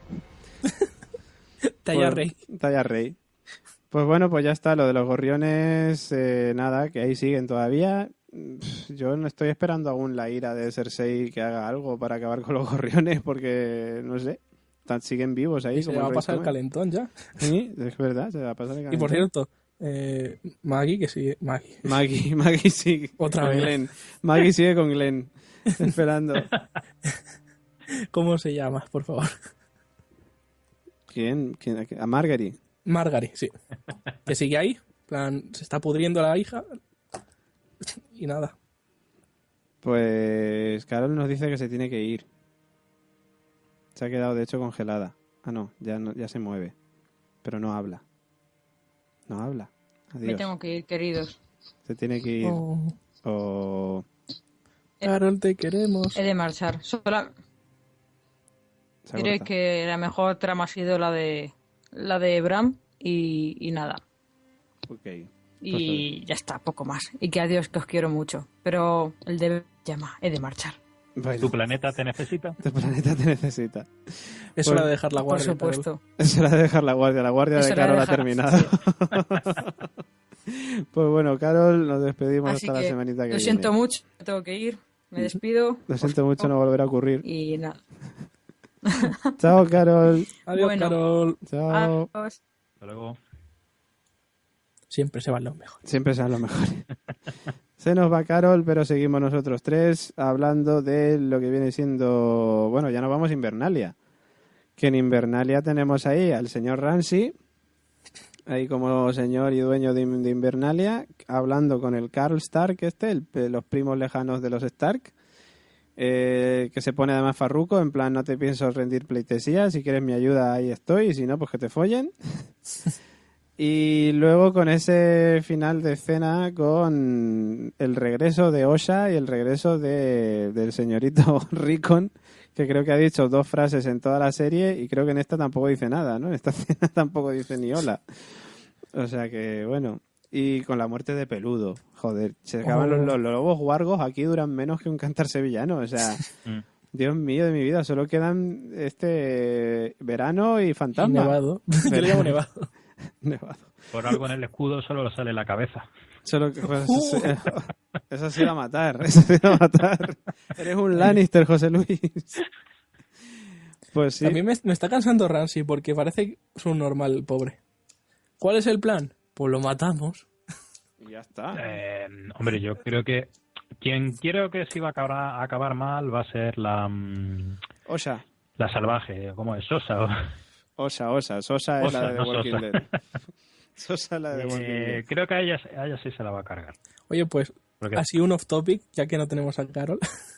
Talla rey. Talla rey. Pues bueno, pues ya está. Lo de los gorriones, nada, que ahí siguen todavía. Yo no estoy esperando aún la ira de Cersei que haga algo para acabar con los gorriones, porque, no sé, siguen vivos ahí. Y se le va a pasar el calentón ya. Sí, es verdad, se va a pasar el calentón. Y por cierto, Maggie, que sí, Maggie. Maggie sigue Otra con vez. Glenn. Maggie sigue con Glenn, esperando. ¿Cómo se llama, por favor? ¿Quién? ¿A Marguerite? Margaret, sí. Que sigue ahí. En plan, se está pudriendo la hija. Y nada. Pues Carol nos dice que se tiene que ir. Se ha quedado, de hecho, congelada. Ah, no, ya se mueve. Pero no habla. No habla. Adiós. Me tengo que ir, queridos. Se tiene que ir. Oh. Carol, te queremos. He de marchar. Se ha Diré cortado. que la mejor trama ha sido la de Bram y nada. Ok. Y ya está, poco más. Y que adiós, que os quiero mucho. Pero el deber llama, he de marchar. Bueno, ¿Tu planeta te necesita? tu planeta te necesita. Es Pues, hora de dejar la Por guardia. Carol. supuesto. Es hora de dejar la guardia. La guardia Es de hora de Carol ha dejar, terminado. Pues bueno, Carol, nos despedimos Así hasta la que semanita que lo viene. siento mucho, me tengo que ir. Me despido. Lo siento mucho, no volverá a ocurrir. Y nada. Chao, Carol. Adiós, Bueno. Carol. Chao. Adiós. Hasta luego. Siempre se van los mejores. Siempre sean los mejores. Se nos va Carol, pero seguimos nosotros tres hablando de lo que viene siendo... Bueno, ya nos vamos a Invernalia. Que en Invernalia tenemos ahí al señor Ramsay, ahí como señor y dueño de Invernalia, hablando con el Carl Stark los primos lejanos de los Stark, que se pone además farruco, en plan, no te pienso rendir pleitesía, si quieres mi ayuda ahí estoy, y si no, pues que te follen. Y luego con ese final de escena con el regreso de Osha y el regreso del señorito Rickon, que creo que ha dicho 2 frases en toda la serie y creo que en esta tampoco dice nada, ¿no? En esta escena tampoco dice ni hola. O sea que, bueno. Y con la muerte de Peludo. Joder, se acaban los lobos guargos, aquí duran menos que un cantar sevillano. O sea, Dios mío de mi vida, solo quedan verano y fantasma. Y nevado. Yo le llamo nevado. Nevado. Por algo en el escudo solo sale la cabeza. Solo que, pues, eso sí va a matar. Eso sí va a matar. Eres un Lannister, José Luis. Pues sí. A mí me está cansando Ramsay porque parece que es un normal pobre. ¿Cuál es el plan? Pues lo matamos. Y ya está. Hombre, yo creo que quien creo que sí va a acabar mal va a ser la Osha. la salvaje, ¿cómo es? Sosa. Sosa es la de The Walking Sosa. Dead. Sosa es la de The Walking Dead. Creo que a ella sí se la va a cargar. Oye, pues, Porque- así un off topic, ya que no tenemos a Carol.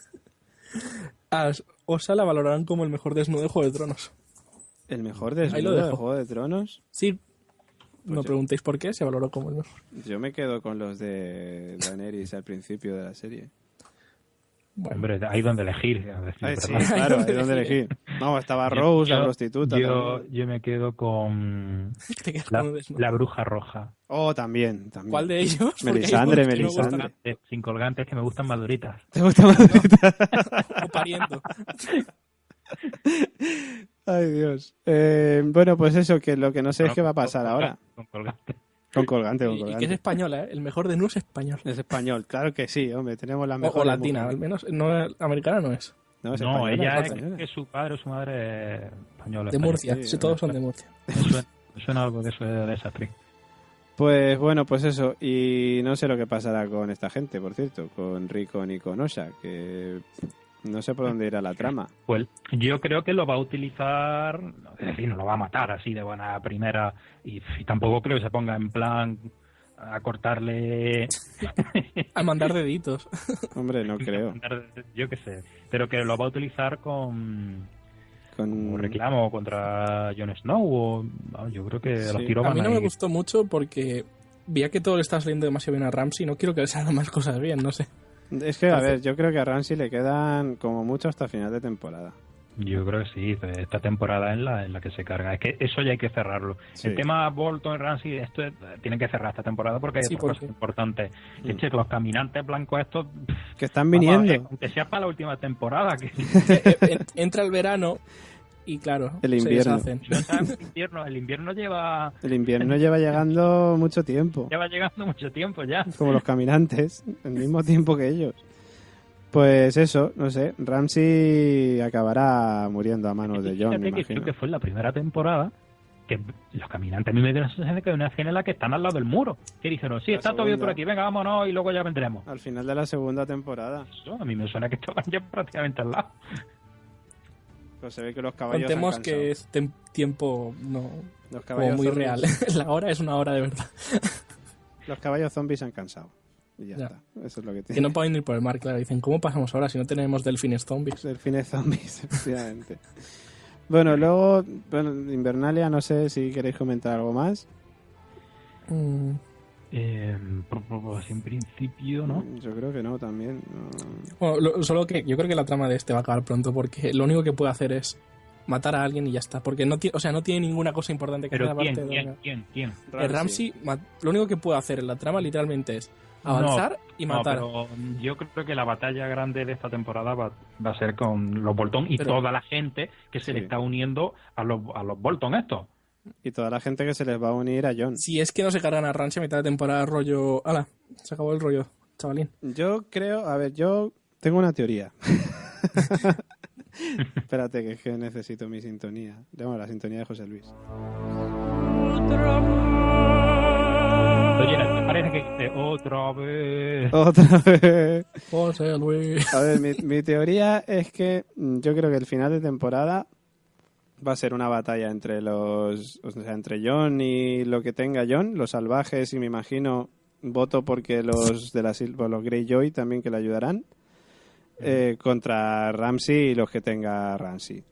A Osa la valorarán como el mejor desnudo de Juego de Tronos. El mejor Ahí lo desnudo de dejo. Juego de Tronos. Sí, no Pues preguntéis por qué, se valoró como el mejor. Yo me quedo con los de Daenerys al principio de la serie. Bueno, Hombre, hay donde elegir. a decir Ay, sí, verdad. claro, hay donde elegir. No, estaba Rose, la prostituta. también. Yo me quedo con te quedas con un desnudo. la bruja roja. Oh, también. ¿Cuál de ellos? Porque hay Melisandre, unos que no Melisandre. gustan. Sin colgantes que me gustan maduritas. ¿Te gusta más? O pariendo. Ay, Dios. Bueno, pues eso, que lo que no sé es qué va a pasar ahora. Con colgantes. Con colgante, con Y que es colgante. española, ¿eh? El mejor desnudo es español. Es español, claro que sí, hombre, tenemos las O mejores latina, al mujeres. menos. No, americana no es. No, es No, española, ella es es española. que su padre o su madre es española. De Murcia. sí, Sí, todos son de Murcia. Me suena algo de eso de esa actriz. Pues bueno, pues eso. Y no sé lo que pasará con esta gente, por cierto, con Rickon y con Osha, que no sé por dónde irá la trama. Pues yo creo que lo va a utilizar, es decir, no lo va a matar así de buena primera y tampoco creo que se ponga en plan a cortarle, A mandar deditos. Hombre, no creo. yo qué sé, pero que lo va a utilizar como reclamo contra Jon Snow o yo creo que Sí. los tiros A van mí no me ahí. gustó mucho porque veía que todo le está saliendo demasiado bien a Ramsay. No quiero que le salgan más cosas bien, no sé. Es que, a ver, yo creo que a Ramsay le quedan como mucho hasta final de temporada. Yo creo que sí, esta temporada en la que se carga. Es que eso ya hay que cerrarlo. Sí. El tema Bolton y Ramsay, esto tienen que cerrar esta temporada porque hay Sí, otras porque- cosas importantes. Que los caminantes blancos estos, Que están viniendo. aunque sea para la última temporada, que Entra el verano y claro, El se invierno. deshacen. no está el invierno lleva El invierno lleva llegando mucho tiempo. llegando mucho tiempo ya. Como los caminantes, el mismo tiempo que ellos. Pues eso, no sé, Ramsay acabará muriendo a manos de Jon, me Fíjate que imagino. creo que fue en la primera temporada que los caminantes a mí me dio la sensación de que hay una escena en la que están al lado del muro. Que dijeron, sí, está todo bien por aquí, venga, vámonos y luego ya vendremos. Al final de la segunda temporada. Eso, a mí me suena que estaban ya prácticamente al lado. Pues se ve que los caballos Contemos han que es tiempo no los caballos muy zombies, real. La hora es una hora de verdad. Los caballos zombies se han cansado. Y ya Ya. está. Eso es lo que tiene. Que no pueden ir por el mar, claro. Dicen, ¿cómo pasamos ahora si no tenemos delfines zombies? Delfines zombies, efectivamente. Bueno, luego, Invernalia, no sé si queréis comentar algo más. Pues en principio, ¿no? Yo creo que no, también. No. Bueno, solo que yo creo que la trama de este va a acabar pronto porque lo único que puede hacer es matar a alguien y ya está. Porque no tiene ninguna cosa importante que hacer Pero aparte de... ¿quién? Ramsey, lo único que puede hacer en la trama literalmente es avanzar y matar. No, pero yo creo que la batalla grande de esta temporada va a ser con los Bolton y toda la gente que se le está uniendo a los Bolton estos. Y toda la gente que se les va a unir a Jon. Si es que no se cargan a Ramsey a mitad de temporada, rollo... ¡Hala! Se acabó el rollo, chavalín. Yo creo... A ver, yo tengo una teoría. Espérate, que es que necesito mi sintonía. Llamo la sintonía de José Luis. Oye, ¿te parece que dice otra vez? Otra vez. José Luis. A ver, mi teoría es que yo creo que el final de temporada va a ser una batalla entre entre Jon y lo que tenga Jon, los salvajes, y me imagino, voto porque los Greyjoy también que le ayudarán, contra Ramsay y los que tenga Ramsay.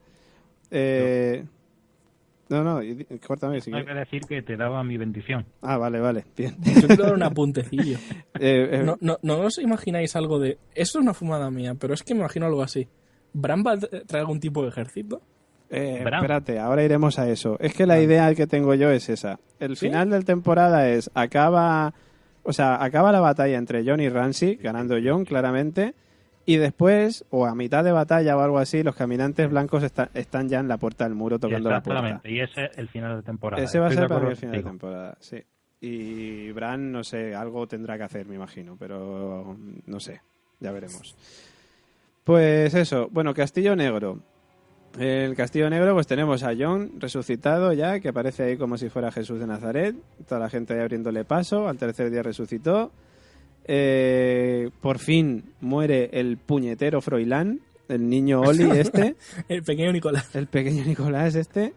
Córtame. Hay que decir que te daba mi bendición. Ah, vale, bien. Yo quiero dar un apuntecillo. ¿No os imagináis algo de... Esto es una fumada mía, pero es que me imagino algo así. ¿Bran va a traer algún tipo de ejército? Espérate, ahora iremos a eso. Es que la idea que tengo yo es esa. El final de la temporada acaba la batalla entre Jon y Ramsay, ganando Jon claramente, y después, o a mitad de batalla o algo así, los caminantes blancos están ya en la puerta del muro tocando la puerta. Exactamente, y ese es el final de temporada. Ese va a ser para mí el final de temporada, sí. Y Bran, no sé, algo tendrá que hacer, me imagino, pero no sé, ya veremos. Pues eso, bueno, Castillo Negro. El Castillo Negro, pues tenemos a Jon resucitado ya, que aparece ahí como si fuera Jesús de Nazaret, toda la gente ahí abriéndole paso, al tercer día resucitó. Por fin muere el puñetero Froilán, el niño Oli este. El pequeño Nicolás. El pequeño Nicolás este.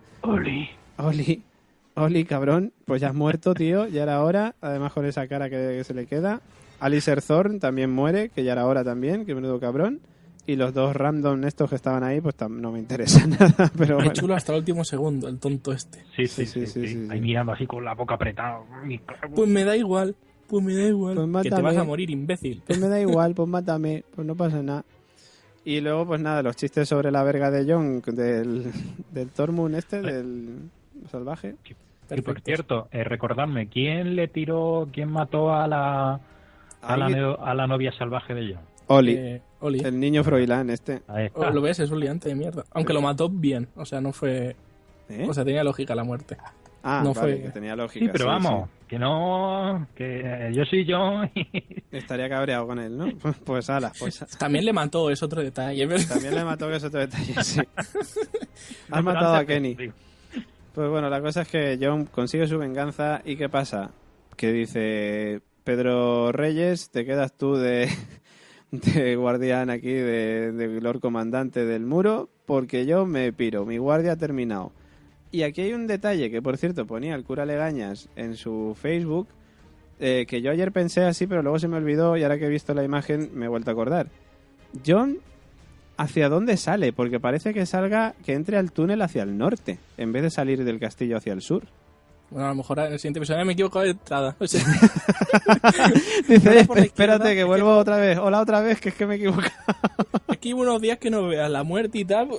Oli, cabrón, pues ya has muerto, tío, ya era hora, además con esa cara que se le queda. Alistair Thorne también muere, que ya era hora también, que menudo cabrón. Y los dos random estos que estaban ahí, pues no me interesa nada, pero Muy bueno. chulo hasta el último segundo, el tonto este. Sí. Ahí mirando así con la boca apretada. Pues me da igual. Pues que te vas a morir, imbécil. Pues me da igual, pues mátame, pues no pasa nada. Y luego, pues nada, los chistes sobre la verga de Jon, del Tormund del salvaje. Y por cierto, recordadme, ¿quién mató a la novia salvaje de Jon? Oli. El niño Froilán este. Lo ves, es un liante de mierda. Aunque lo mató bien, o sea, no fue... O sea, tenía lógica la muerte. Ah, no vale, fue... que tenía lógica. Sí, pero vamos, que no... Que yo soy yo. Estaría cabreado con él, ¿no? Pues ala. También le mató, es otro detalle. Pero... También le mató, que es otro detalle, sí. Has matado a Kenny. Pues bueno, la cosa es que Jon consigue su venganza y ¿qué pasa? Que dice... Pedro Reyes, te quedas tú de guardián aquí, de Lord Comandante del Muro, porque yo me piro, mi guardia ha terminado. Y aquí hay un detalle que, por cierto, ponía el cura Legañas en su Facebook, que yo ayer pensé así, pero luego se me olvidó y ahora que he visto la imagen me he vuelto a acordar. Jon, ¿hacia dónde sale? Porque parece que entre al túnel hacia el norte, en vez de salir del castillo hacia el sur. Bueno, a lo mejor en el siguiente episodio me he equivocado de entrada. O sea... Dice, espérate, que vuelvo otra vez. Hola, otra vez, que es que me he equivocado. Aquí unos días que no veas la muerte y tal.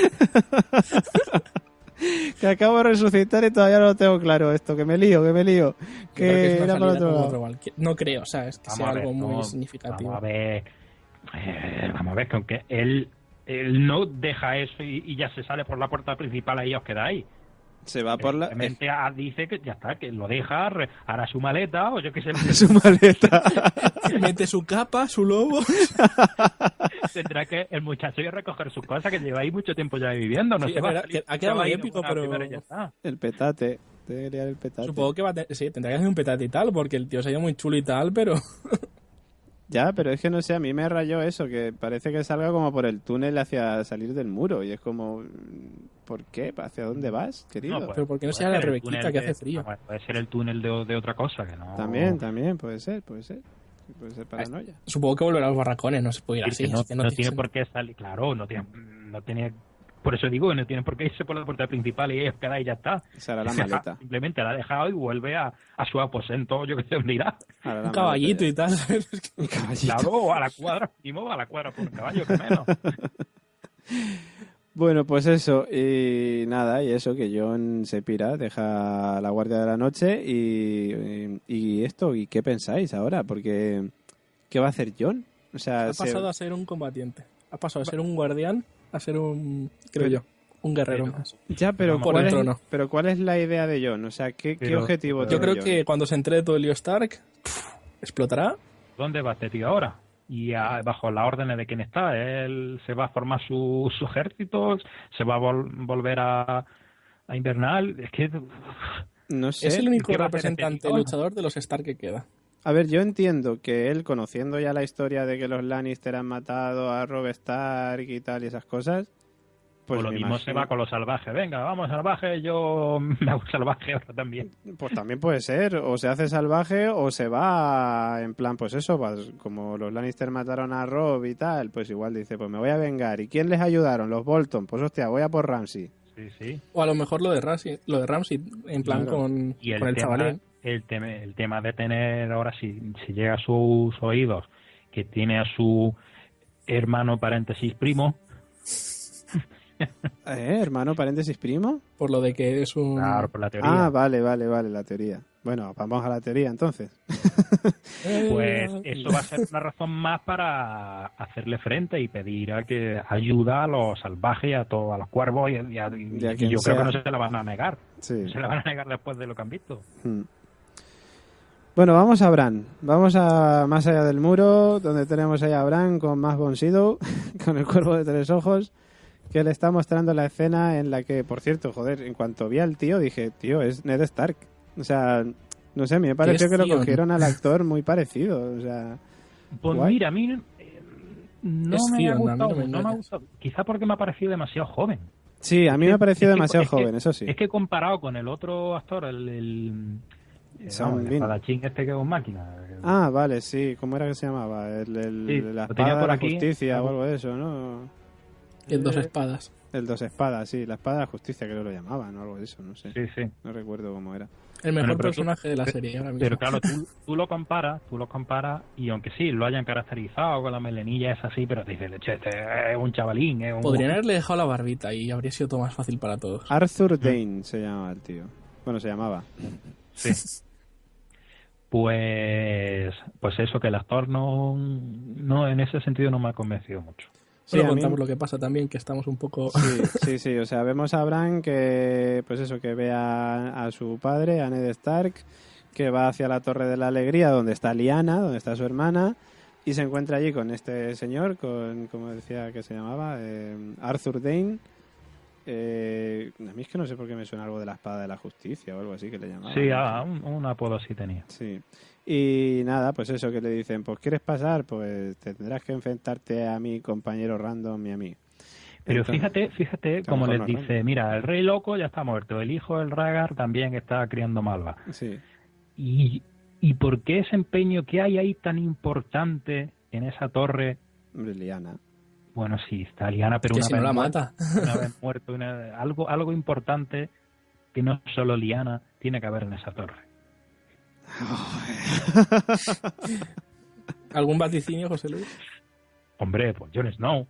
Que acabo de resucitar y todavía no lo tengo claro esto. Que me lío. Que era para otro lado. No creo, ¿sabes? Que sea algo muy significativo. Vamos a ver, que aunque él no deja eso y ya se sale por la puerta principal, ahí os quedáis. Se va por la... dice que ya está, que lo deja, hará su maleta, o yo qué sé. Su maleta. Mete su capa, su lobo. Tendrá que el muchacho ir a recoger sus cosas, que lleva ahí mucho tiempo ya viviendo. No Sí, sé, ha quedado muy épico, pero... Ya está. El petate. Tiene que liar el petate. Supongo que sí, tendrá que hacer un petate y tal, porque el tío se ha ido muy chulo y tal, pero... Ya, pero es que no sé, a mí me rayó eso, que parece que salga como por el túnel hacia salir del muro. Y es como, ¿por qué? ¿Hacia dónde vas, querido? No, pues, pero ¿por qué no puede sea la ser el Rebequita túnel que hace frío? Puede ser el túnel de otra cosa, que no... También, puede ser. Puede ser paranoia. Supongo que volverá a los barracones, no se puede ir Es así. que no, es que no tiene por qué salir, claro, no tiene... Por eso digo, no tiene por qué irse por la puerta principal y queda y ya está. Se hará la maleta. Simplemente la ha dejado y vuelve a su aposento, yo que sé dónde irá. Un caballito y tal. Un caballito. Claro, a la cuadra, mismo a la cuadra por un caballo, que menos. Bueno, pues eso, y nada, y eso, que Jon se pira, deja la guardia de la noche y esto, ¿y qué pensáis ahora? Porque, ¿qué va a hacer Jon? O sea, Ha pasado a ser un combatiente. Ha pasado a ser un guardián a ser un, creo yo, un guerrero más. Ya, pero Por el trono. ¿cuál es la idea de Jon? O sea, ¿qué objetivo Yo tiene creo Jon? que cuando se entere todo el lío Stark, explotará. ¿Dónde va este tío ahora? Y bajo las órdenes de quién está. Él se va a formar su ejército, se va a volver a Invernal. Es que... No sé. Es el único ¿qué va a hacer representante este tío? luchador de los Stark que queda. A ver, yo entiendo que él, conociendo ya la historia de que los Lannister han matado a Robb Stark y tal y esas cosas, pues o lo me mismo se imagino- va con los salvajes. Venga, vamos salvaje, yo me hago salvaje ahora también. Pues también puede ser, o se hace salvaje o se va en plan, pues eso, pues, como los Lannister mataron a Robb y tal, pues igual dice, pues me voy a vengar. ¿Y quién les ayudaron? Los Bolton. Pues hostia, voy a por Ramsay. Sí, sí. O a lo mejor lo de Ramsay, en plan Claro. con Y el chavalín. el tema de tener ahora, si llega a sus oídos, que tiene a su hermano paréntesis primo. Hermano, paréntesis, primo. Por lo de que es un... Claro, por la teoría. Ah, vale, la teoría. Bueno, vamos a la teoría entonces. Pues eso va a ser una razón más para hacerle frente y pedir a que ayuda a los salvajes y a todos, a los cuervos y quien yo sea. creo que no se la van a negar. Sí. Se la van a negar después de lo que han visto. Bueno, vamos a Bran. Vamos a más allá del muro, donde tenemos ahí a Bran con más Bon Sido, con el cuervo de 3 ojos, que le está mostrando la escena en la que, por cierto, joder, en cuanto vi al tío, dije, tío, es Ned Stark. O sea, no sé, a mí me pareció que lo cogieron al actor muy parecido. O sea, Pues guay. mira, a mí no Es me ha Theon, a mí gustado, no me no me ha engaña. gustado. Quizá porque me ha parecido demasiado joven. Sí, a mí me ha parecido Es que- demasiado es que- joven, eso sí. Es que comparado con el otro actor, el Sean Bean. espadachín este que es un máquina. Ah, vale, sí. ¿Cómo era que se llamaba? Sí, La lo tenía espada por de la aquí. justicia o algo de eso, ¿no? En 2 espadas. El 2 espadas, sí. La espada de la justicia creo que lo llamaban o algo de eso, no sé. Sí, sí. No recuerdo cómo era. El mejor Bueno, pero personaje de la serie ahora mismo. Pero claro, tú lo comparas y aunque sí, lo hayan caracterizado con la melenilla es así, pero te dices, leche, este es un chavalín, es un... Podrían haberle dejado la barbita y habría sido todo más fácil para todos. Arthur Dane se llamaba el tío. Bueno, se llamaba. Sí. Pues eso, que el actor no en ese sentido no me ha convencido mucho. Sí, Solo a mí- contamos lo que pasa también, que estamos un poco... Sí. O sea, vemos a Bran que, pues eso, que ve a su padre, a Ned Stark, que va hacia la Torre de la Alegría, donde está Lyanna, donde está su hermana, y se encuentra allí con este señor, con, como decía que se llamaba, Arthur Dane. A mí es que no sé por qué me suena algo de la espada de la justicia o algo así que le llamaban. Sí, ¿no? un apodo así tenía. Sí. Y nada, pues eso que le dicen, pues ¿quieres pasar? Pues tendrás que enfrentarte a mi compañero random y a mí. Pero Entonces, fíjate a lo como mejor les no, dice, mira, el rey loco ya está muerto, el hijo del Rhaegar también está criando malva. sí. ¿Y por qué ese empeño que hay ahí tan importante en esa torre? Hombre, Lyanna. Bueno, sí, está Lyanna, pero que una si no vez la muerta, mata. una vez muerto, algo importante que no solo Lyanna tiene que haber en esa torre. ¿Algún vaticinio, José Luis? Hombre, pues Jon Snow.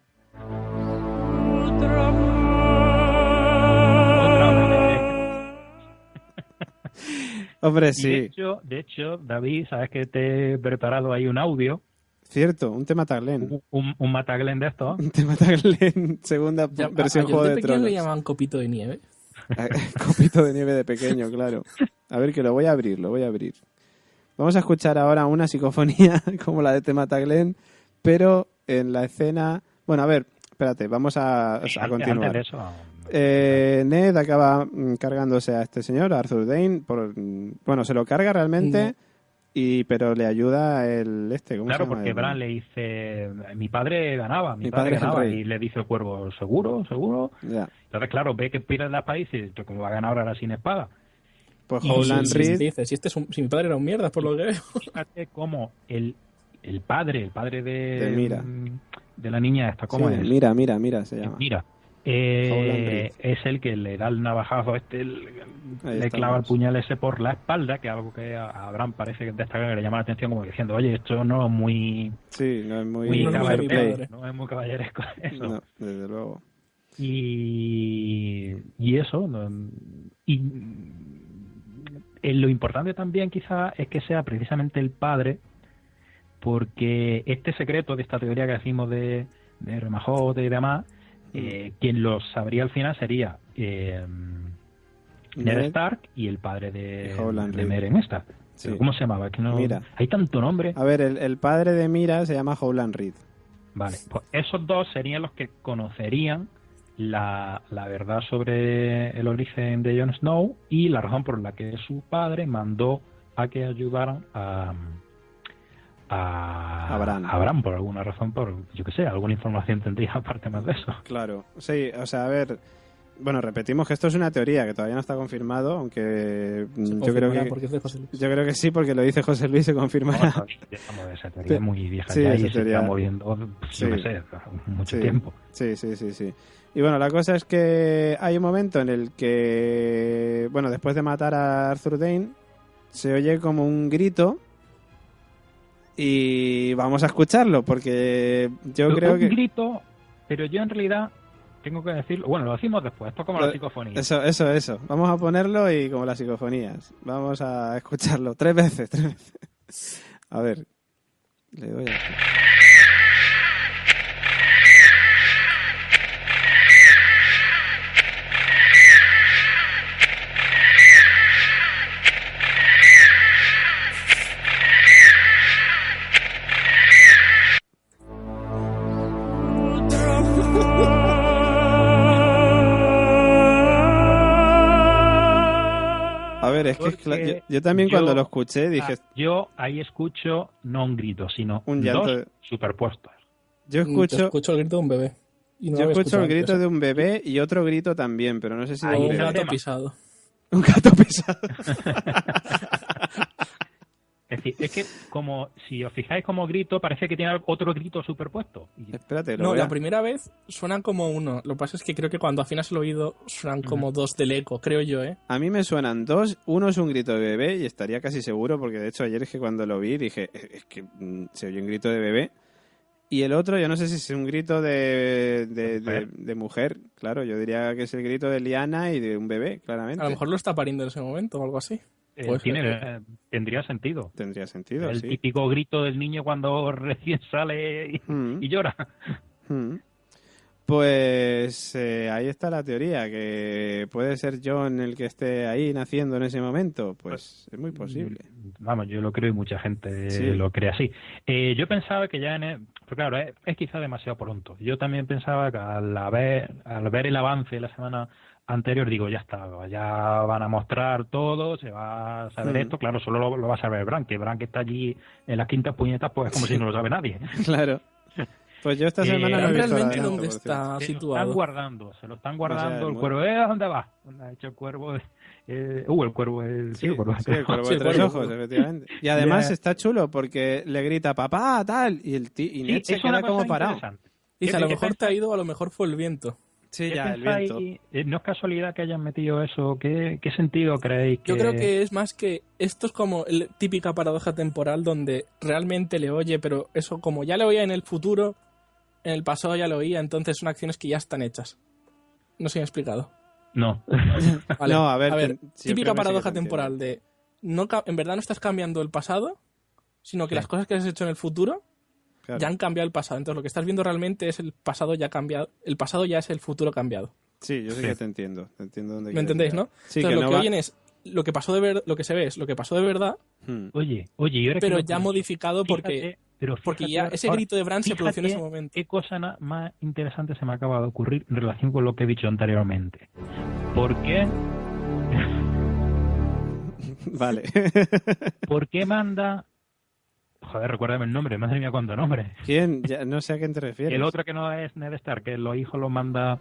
Hombre, Y sí. de hecho, David, sabes que te he preparado ahí un audio, Cierto, un tema Taglen. un Mataglen de estos. Un tema Taglen, segunda Ya, versión a Juego Jon de pequeño Tronos. le llamaban copito de nieve. Copito de nieve de pequeño, claro. A ver, que lo voy a abrir. Vamos a escuchar ahora una psicofonía como la de tema Taglen, pero en la escena Bueno, a ver, espérate, vamos a continuar. Antes de eso, Ned acaba cargándose a este señor, a Arthur Dayne. Bueno, se lo carga realmente, pero le ayuda el ¿cómo claro, se llama? porque Bran le dice, mi padre ganaba, Mi padre ganaba, es el rey. y le dice el cuervo, ¿seguro? Ya. Entonces, claro, ve que pierde la espada y dice, ¿cómo va a ganar ahora sin espada? Pues Y Howland Si Reed... dice, si mi padre era un mierda, por lo que veo. Fíjate cómo el padre De Mira. de la niña esta, ¿cómo Sí, es? Mira se llama. Mira, Howland Reed. es el que le da el navajazo Ahí le clava el puñal ese por la espalda, que es algo que a Bran parece que destaca, que le llama la atención, como diciendo, oye, esto no es muy Sí, no es muy... no es muy caballeresco, padre. no es muy caballeresco eso. No, desde luego. Y eso, y lo importante también quizás es que sea precisamente el padre, porque este secreto de esta teoría que decimos de Remajote y demás, quien lo sabría al final sería Ned Stark y el padre de Meren esta. Sí. ¿Cómo se llamaba? Es que no, Mira. hay tanto nombre. A ver, el padre de Mira se llama Howland Reed. Vale, pues esos dos serían los que conocerían la verdad sobre el origen de Jon Snow y la razón por la que su padre mandó a que ayudaran a Bran por alguna razón, yo que sé, alguna información tendría aparte más de eso. Claro, sí, o sea, a ver, bueno, repetimos que esto es una teoría que todavía no está confirmado, aunque yo creo que sí, porque lo dice José Luis, se confirmará. Esa teoría es muy vieja sí, ya y esa se teoría... está moviendo, yo que sé, mucho tiempo. Sí. Y bueno, la cosa es que hay un momento en el que, bueno, después de matar a Arthur Dayne, se oye como un grito y vamos a escucharlo, porque yo creo que... Un grito, pero yo en realidad tengo que decirlo, bueno, lo decimos después, esto es como la psicofonía. Eso. Vamos a ponerlo y como las psicofonías. Vamos a escucharlo 3 veces. A ver, le doy aquí. A ver, es que yo también cuando lo escuché dije... Yo ahí escucho no un grito, sino un llanto dos superpuestos. Yo escucho el grito de un bebé. Yo escucho el grito de un bebé y otro grito también, pero no sé si... un gato pisado. Un gato pisado. Es decir, es que como si os fijáis como grito, parece que tiene otro grito superpuesto. Espérate, la primera vez suenan como uno. Lo que pasa es que creo que cuando afinas el oído suenan como dos del eco, creo yo, ¿eh? A mí me suenan dos. Uno es un grito de bebé y estaría casi seguro, porque de hecho ayer es que cuando lo vi dije, es que se oye un grito de bebé. Y el otro, yo no sé si es un grito de mujer. Claro, yo diría que es el grito de Lyanna y de un bebé, claramente. A lo mejor lo está pariendo en ese momento o algo así. Tendría sentido. Tendría sentido, el sí. típico grito del niño cuando recién sale y llora. Pues ahí está la teoría, que puede ser Jon el que esté ahí naciendo en ese momento. Pues es muy posible. Vamos, yo lo creo y mucha gente lo cree así. Yo pensaba que ya pero claro, es quizá demasiado pronto. Yo también pensaba que al ver el avance la semana anterior, digo, ya está, ya van a mostrar todo, se va a saber esto. Claro, solo lo va a saber Bran, que está allí en las quintas puñetas, pues es como si no lo sabe nadie. Claro. Pues yo esta semana no he visto realmente dónde está situado. Se lo están guardando. El cuervo, ¿dónde va? ¿Dónde ha hecho el cuervo? El cuervo, el cuervo de 3 ojos, efectivamente. Y además está chulo porque le grita papá, tal, y Ned se queda como parado. Dice, a lo mejor te ha ido, a lo mejor fue el viento. Sí, ya, el viento. ¿No es casualidad que hayan metido eso? ¿Qué sentido creéis que...? Yo creo que es más que... Esto es como la típica paradoja temporal donde realmente le oye, pero eso como ya le oía en el futuro, en el pasado ya lo oía, entonces son acciones que ya están hechas. No sé si me he explicado. No. Vale. No, a ver típica paradoja temporal de... en verdad no estás cambiando el pasado, sino que las cosas que has hecho en el futuro... Claro. Ya han cambiado el pasado. Entonces lo que estás viendo realmente es el pasado ya cambiado. El pasado ya es el futuro cambiado. Sí, yo sí que te entiendo. Dónde ¿me entendéis, no? Sí, entonces que lo que oyen es lo que se ve es lo que pasó de verdad. Oye, y ahora pero ya modificado porque Pero porque ya ese grito de Bran se produjo en ese momento. ¿Qué cosa más interesante se me acaba de ocurrir en relación con lo que he dicho anteriormente? ¿Por qué? Vale. ¿Por qué manda? Joder, recuérdame el nombre, madre mía, cuánto nombre. ¿Quién? Ya, no sé a quién te refieres. El otro que no es Ned Stark, que los hijos lo manda...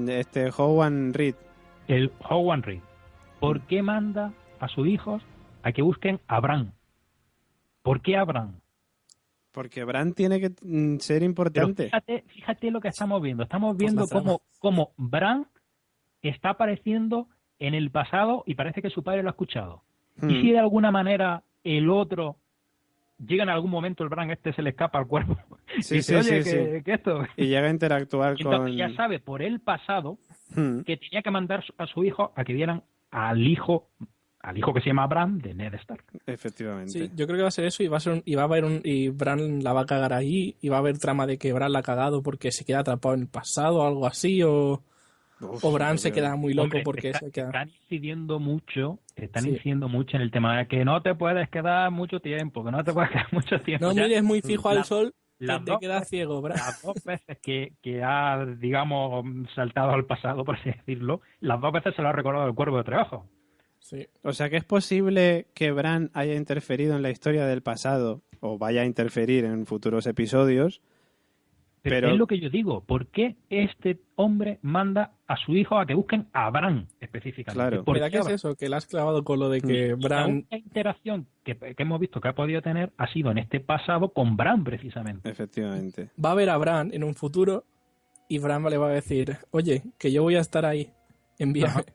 Howard Reed. El Howard Reed. ¿Por qué manda a sus hijos a que busquen a Bran? ¿Por qué a Bran? Porque Bran tiene que ser importante. Pero fíjate lo que estamos viendo. Estamos viendo cómo Bran está apareciendo en el pasado y parece que su padre lo ha escuchado. Y si de alguna manera el otro llega en algún momento, el Bran se le escapa al cuerpo. Sí, y dice, oye, ¿qué esto? Y llega a interactuar entonces, ya sabe por el pasado que tenía que mandar a su hijo a que dieran al hijo que se llama Bran de Ned Stark. Efectivamente. Sí, yo creo que va a ser eso y Bran la va a cagar ahí y va a haber trama de que Bran la ha cagado porque se queda atrapado en el pasado o algo así o Bran se queda muy loco porque se queda... Están incidiendo mucho en el tema de que no te puedes quedar mucho tiempo, que no te puedes quedar mucho tiempo. No mires muy fijo al sol que te quedas ciego, Bran. Las 2 veces que ha, digamos, saltado al pasado, por así decirlo, las 2 veces se lo ha recordado el Cuervo de Tres Ojos. Sí. O sea que es posible que Bran haya interferido en la historia del pasado o vaya a interferir en futuros episodios. Pero es lo que yo digo. ¿Por qué este hombre manda a su hijo a que busquen a Bran específicamente? Claro. ¿Verdad que es eso? Que le has clavado con lo de que Bran... La interacción que hemos visto que ha podido tener ha sido en este pasado con Bran, precisamente. Efectivamente. Va a ver a Bran en un futuro y Bran le va a decir, oye, que yo voy a estar ahí, envíame. Ajá.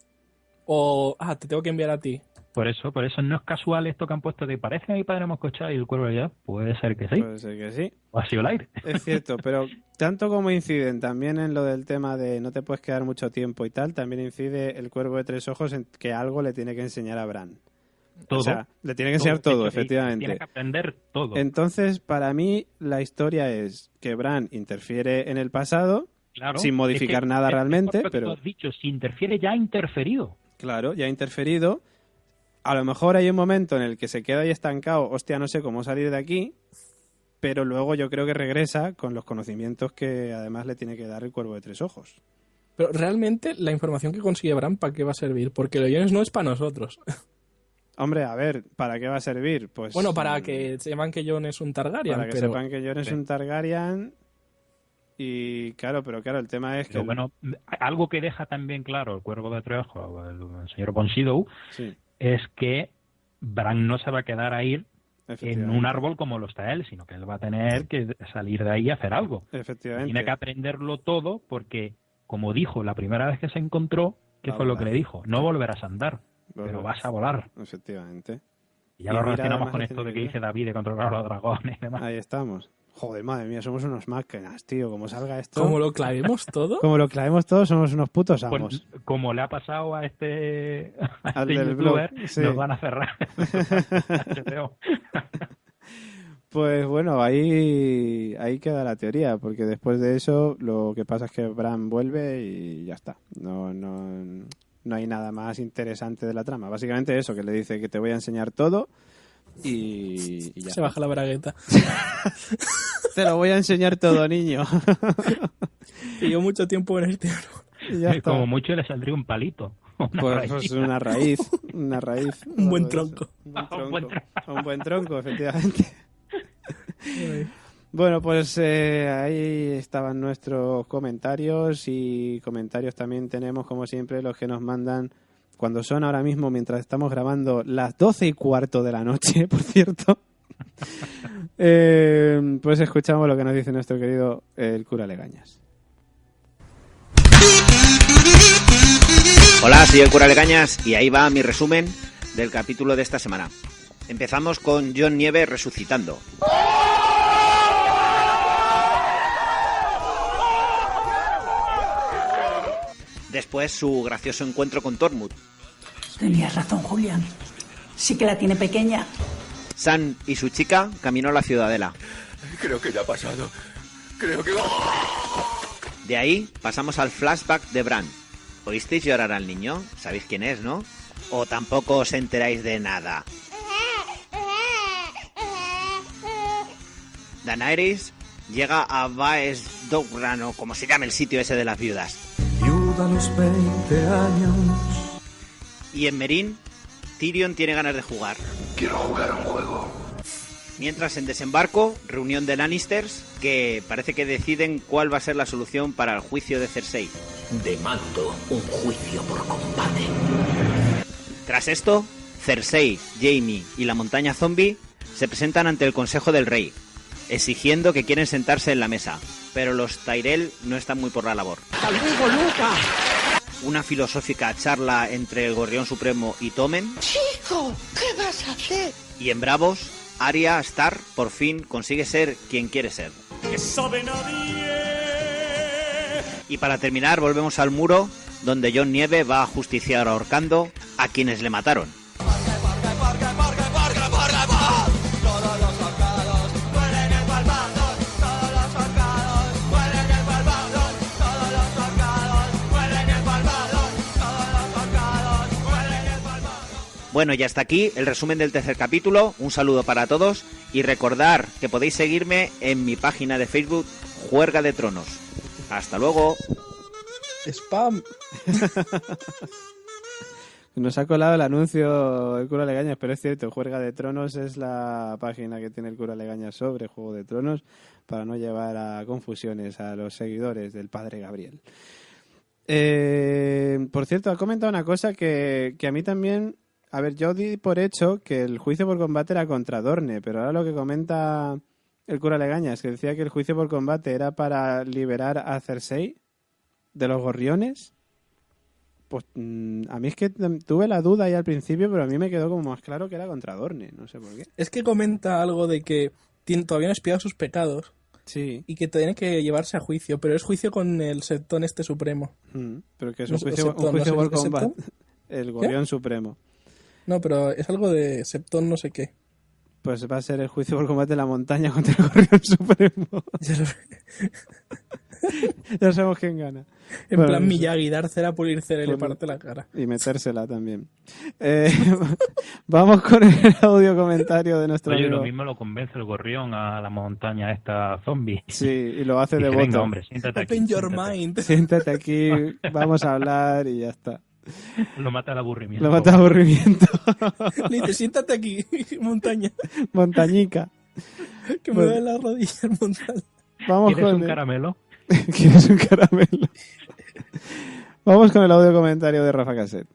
O, te tengo que enviar a ti. Por eso no es casual esto que han puesto de parece que mi padre hemos escuchado y el Cuervo ya. Puede ser que sí. Puede ser que sí. O ha sido el aire. Es cierto, pero tanto como inciden también en lo del tema de no te puedes quedar mucho tiempo y tal, también incide el Cuervo de Tres Ojos en que algo le tiene que enseñar a Bran. Todo. O sea, le tiene que enseñar todo, efectivamente. Tiene que aprender todo. Entonces, para mí, la historia es que Bran interfiere en el pasado, claro, sin modificar nada realmente, pero... Tú has dicho, si interfiere, ya ha interferido. Claro, ya ha interferido. A lo mejor hay un momento en el que se queda ahí estancado, hostia, no sé cómo salir de aquí, pero luego yo creo que regresa con los conocimientos que además le tiene que dar el Cuervo de Tres Ojos. Pero realmente la información que consigue Bran, ¿para qué va a servir? Porque los guiones no es para nosotros. Hombre, a ver, ¿para qué va a servir? Pues bueno, para que sepan que Jon es un Targaryen. Para que sepan que Jon es un Targaryen. Y claro, el tema es que... Bueno, algo que deja también claro el Cuervo de Tres Ojos, el señor Jon Snow, sí, es que Bran no se va a quedar ahí en un árbol como lo está él, sino que él va a tener que salir de ahí y hacer algo. Efectivamente. Tiene que aprenderlo todo porque, como dijo la primera vez que se encontró, ¿qué fue lo que le dijo? No volverás a andar, pero vas a volar. Efectivamente. Y ya lo relacionamos con esto de que dice David de controlar a los dragones y demás. Ahí estamos. Joder, madre mía, somos unos máquinas, tío. Como salga esto... Como lo clavemos todo. Como lo clavemos todo, somos unos putos amos. Pues, como le ha pasado a este del youtuber, blog, sí, nos van a cerrar. Pues bueno, ahí queda la teoría, porque después de eso lo que pasa es que Bran vuelve y ya está. No hay nada más interesante de la trama. Básicamente eso, que le dice que te voy a enseñar todo y ya. Se baja la bragueta. Te lo voy a enseñar todo, niño. Y yo mucho tiempo en este y ya está. Como mucho le saldría un palito. Pues una raíz. Un buen tronco. Un buen tronco, efectivamente. Bueno, pues ahí estaban nuestros comentarios y comentarios también tenemos, como siempre, los que nos mandan cuando son ahora mismo, mientras estamos grabando, las 12:15 de la noche, por cierto. Pues escuchamos lo que nos dice nuestro querido el cura Legañas. Hola, soy el cura Legañas y ahí va mi resumen del capítulo de esta semana. Empezamos con Jon Nieve resucitando. Después su gracioso encuentro con Tormund. Tenías razón, Julián. Sí que la tiene pequeña. Sam y su chica camino a la ciudadela. Creo que ya ha pasado. Creo que... De ahí pasamos al flashback de Bran. ¿Oísteis llorar al niño? ¿Sabéis quién es, no? ¿O tampoco os enteráis de nada? Daenerys llega a Baes Dogran, o como se llame el sitio ese de las viudas. Viuda a los 20 años. Y en Meereen, Tyrion tiene ganas de jugar. Quiero jugar a un juego. Mientras en Desembarco, reunión de Lannisters, que parece que deciden cuál va a ser la solución para el juicio de Cersei. Demando un juicio por combate. Tras esto, Cersei, Jaime y la montaña zombie se presentan ante el Consejo del Rey, exigiendo que quieren sentarse en la mesa, pero los Tyrell no están muy por la labor. ¡Hasta luego, Luca! Una filosófica charla entre el Gorrión Supremo y Tommen. ¡Chico! ¿Qué vas a hacer? Y en Bravos, Arya Stark por fin consigue ser quien quiere ser. ¡Que sabe nadie! Y para terminar, volvemos al muro, donde Jon Nieve va a justiciar ahorcando a quienes le mataron. Bueno, y hasta aquí el resumen del tercer capítulo. Un saludo para todos y recordar que podéis seguirme en mi página de Facebook, Juerga de Tronos. Hasta luego. Spam. Nos ha colado el anuncio el Cura Legañas, pero es cierto, Juerga de Tronos es la página que tiene el Cura Legañas sobre Juego de Tronos para no llevar a confusiones a los seguidores del Padre Gabriel. Por cierto, ha comentado una cosa que a mí también... A ver, yo di por hecho que el juicio por combate era contra Dorne, pero ahora lo que comenta el Cura Legañas, que decía que el juicio por combate era para liberar a Cersei de los gorriones, pues a mí es que tuve la duda ahí al principio, pero a mí me quedó como más claro que era contra Dorne, no sé por qué. Es que comenta algo de que todavía no ha expiado sus pecados. Sí. Y que tiene que llevarse a juicio, pero es juicio con el Septón este supremo. Pero que es un juicio por combate. El Gorrión Supremo. No, pero es algo de Septón no sé qué. Pues va a ser el juicio por combate de la montaña contra el Gorrión Supremo. Ya sabemos quién gana. En plan Miyagi, dar cera, pulir cera y le parte la cara. Y metérsela también. Vamos con el audio comentario de nuestro amigo. Lo mismo lo convence el gorrión a la montaña esta zombie. Sí, y lo hace de voto. Venga, hombre, siéntate aquí. Open your mind. Siéntate aquí, vamos a hablar y ya está. Lo mata el aburrimiento. Lo mata el aburrimiento. Le dice, siéntate aquí, montaña. Montañica. Que me duele la rodilla el montal. Vamos ¿Quieres con un caramelo? ¿Quieres un caramelo? Vamos con el audio comentario de Rafa Caset.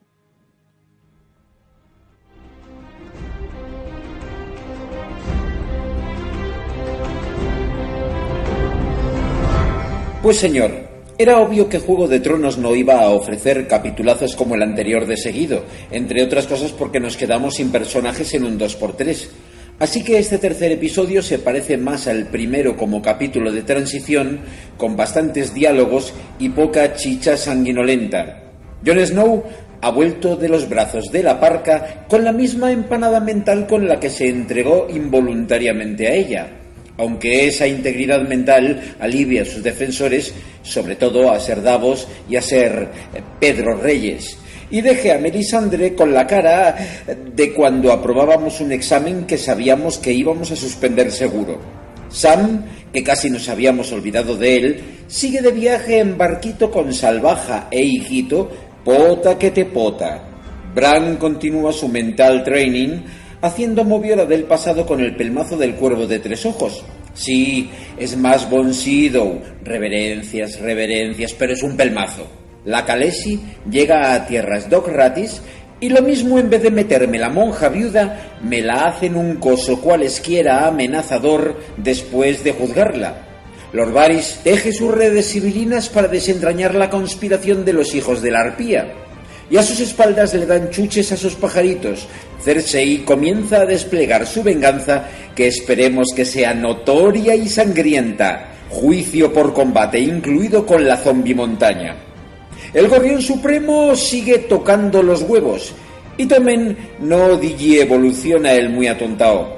Pues señor, era obvio que Juego de Tronos no iba a ofrecer capitulazos como el anterior de seguido, entre otras cosas porque nos quedamos sin personajes en un 2x3. Así que este tercer episodio se parece más al primero como capítulo de transición, con bastantes diálogos y poca chicha sanguinolenta. Jon Snow ha vuelto de los brazos de la parca con la misma empanada mental con la que se entregó involuntariamente a ella, aunque esa integridad mental alivia a sus defensores, sobre todo a Ser Davos y a Ser Pedro Reyes, y deje a Melisandre con la cara de cuando aprobábamos un examen que sabíamos que íbamos a suspender seguro. Sam, que casi nos habíamos olvidado de él, sigue de viaje en barquito con Salvaja e Hijito, pota que te pota. Bran continúa su mental training, haciendo moviola del pasado con el pelmazo del Cuervo de Tres Ojos. Sí, es más Bon Sidow, reverencias, pero es un pelmazo. La Khaleesi llega a tierras Dothraki y lo mismo, en vez de meterme la monja viuda, me la hacen un coso cualesquiera amenazador después de juzgarla. Lord Varys teje sus redes sibilinas para desentrañar la conspiración de los hijos de la arpía, y a sus espaldas le dan chuches a sus pajaritos. Cersei comienza a desplegar su venganza, que esperemos que sea notoria y sangrienta. Juicio por combate incluido con la zombie montaña. El Gorrión Supremo sigue tocando los huevos, y Tommen no digievoluciona el muy atontao.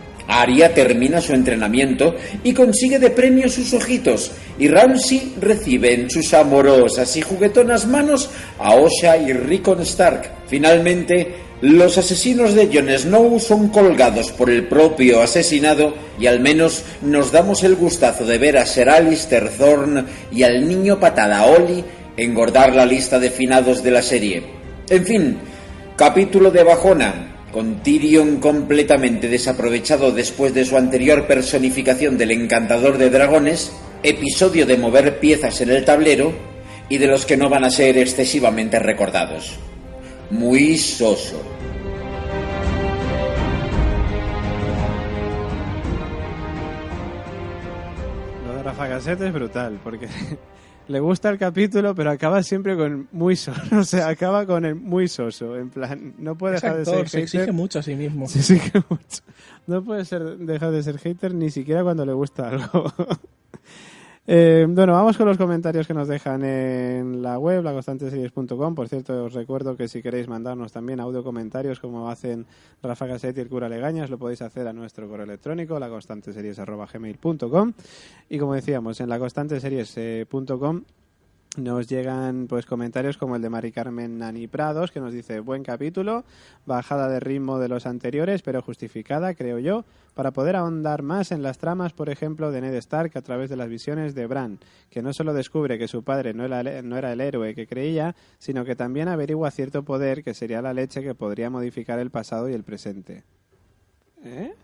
Arya termina su entrenamiento y consigue de premio sus ojitos, y Ramsay recibe en sus amorosas y juguetonas manos a Osha y Rickon Stark. Finalmente, Los asesinos de Jon Snow son colgados por el propio asesinado y al menos nos damos el gustazo de ver a Ser Alliser Thorne y al niño patada Olly engordar la lista de finados de la serie. En fin, capítulo de bajona, con Tyrion completamente desaprovechado después de su anterior personificación del encantador de dragones, episodio de mover piezas en el tablero y de los que no van a ser excesivamente recordados. Muy soso. Lo de Rafa Cassette es brutal, porque le gusta el capítulo, pero acaba siempre con muy soso. O sea, acaba con el muy soso. En plan, no puede dejar de ser hater. Se exige mucho a sí mismo. Se exige mucho. No puede dejar de ser hater ni siquiera cuando le gusta algo. Bueno, vamos con los comentarios que nos dejan en la web, laconstanteseries.com. Por cierto, os recuerdo que si queréis mandarnos también audio comentarios como hacen Rafa Cassette y el cura Legañas, lo podéis hacer a nuestro correo electrónico, laconstanteseries@gmail.com. Y como decíamos, en laconstanteseries.com nos llegan pues comentarios como el de Mari Carmen Nani Prados, que nos dice: buen capítulo, bajada de ritmo de los anteriores, pero justificada, creo yo, para poder ahondar más en las tramas, por ejemplo, de Ned Stark a través de las visiones de Bran, que no solo descubre que su padre no era el héroe que creía, sino que también averigua cierto poder que sería la leche que podría modificar el pasado y el presente. ¿Eh?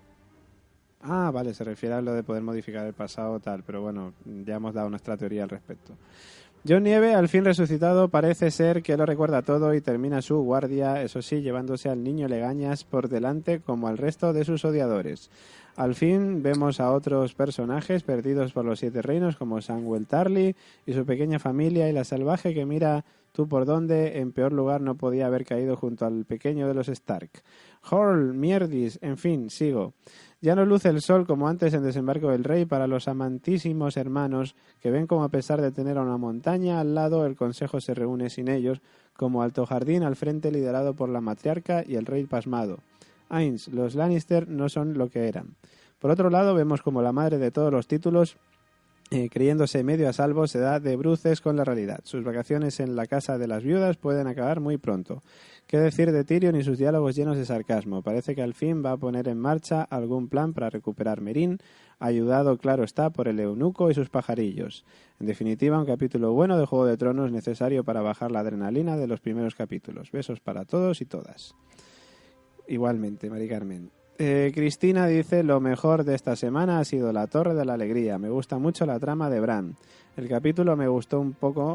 Ah, vale, se refiere a lo de poder modificar el pasado tal, pero bueno, ya hemos dado nuestra teoría al respecto. Jon Nieve, al fin resucitado, parece ser que lo recuerda todo y termina su guardia, eso sí, llevándose al niño Legañas por delante como al resto de sus odiadores. Al fin vemos a otros personajes perdidos por los 7 reinos como Samwell Tarly y su pequeña familia y la salvaje que mira tú por dónde en peor lugar no podía haber caído junto al pequeño de los Stark. Horl, Mierdis, en fin, sigo. Ya no luce el sol como antes en Desembarco del Rey para los amantísimos hermanos que ven como a pesar de tener a una montaña al lado el consejo se reúne sin ellos, como Alto Jardín al frente liderado por la matriarca y el rey pasmado. Ains, los Lannister no son lo que eran. Por otro lado vemos como la madre de todos los títulos, creyéndose medio a salvo, se da de bruces con la realidad. Sus vacaciones en la casa de las viudas pueden acabar muy pronto. ¿Qué decir de Tyrion y sus diálogos llenos de sarcasmo? Parece que al fin va a poner en marcha algún plan para recuperar Meereen, ayudado, claro está, por el eunuco y sus pajarillos. En definitiva, un capítulo bueno de Juego de Tronos necesario para bajar la adrenalina de los primeros capítulos. Besos para todos y todas. Igualmente, Mari Carmen. Cristina dice: lo mejor de esta semana ha sido la Torre de la Alegría. Me gusta mucho la trama de Bran. El capítulo me gustó un poco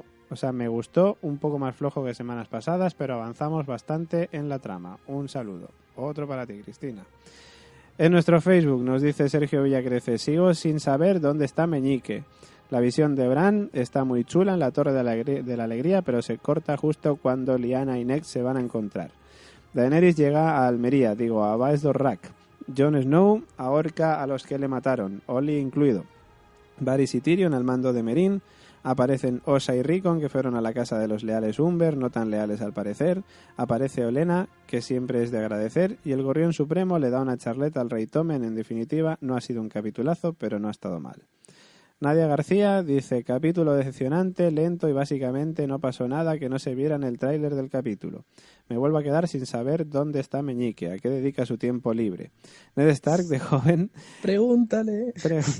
más flojo que semanas pasadas, pero avanzamos bastante en la trama. Un saludo. Otro para ti, Cristina. En nuestro Facebook nos dice Sergio Villacrece: sigo sin saber dónde está Meñique. La visión de Bran está muy chula en la Torre de la Alegría, pero se corta justo cuando Lyanna y Ned se van a encontrar. Daenerys llega a Almería, a Baes Dorrac. Jon Snow ahorca a los que le mataron, Olly incluido. Varys y Tyrion al mando de Meereen. Aparecen Osha y Rickon, que fueron a la casa de los leales Umber, no tan leales al parecer. Aparece Olenna, que siempre es de agradecer. Y el Gorrión Supremo le da una charleta al rey Tommen. En definitiva, no ha sido un capitulazo, pero no ha estado mal. Nadia García dice: capítulo decepcionante, lento y básicamente no pasó nada que no se viera en el tráiler del capítulo. Me vuelvo a quedar sin saber dónde está Meñique, a qué dedica su tiempo libre. Ned Stark de joven... Pregúntale.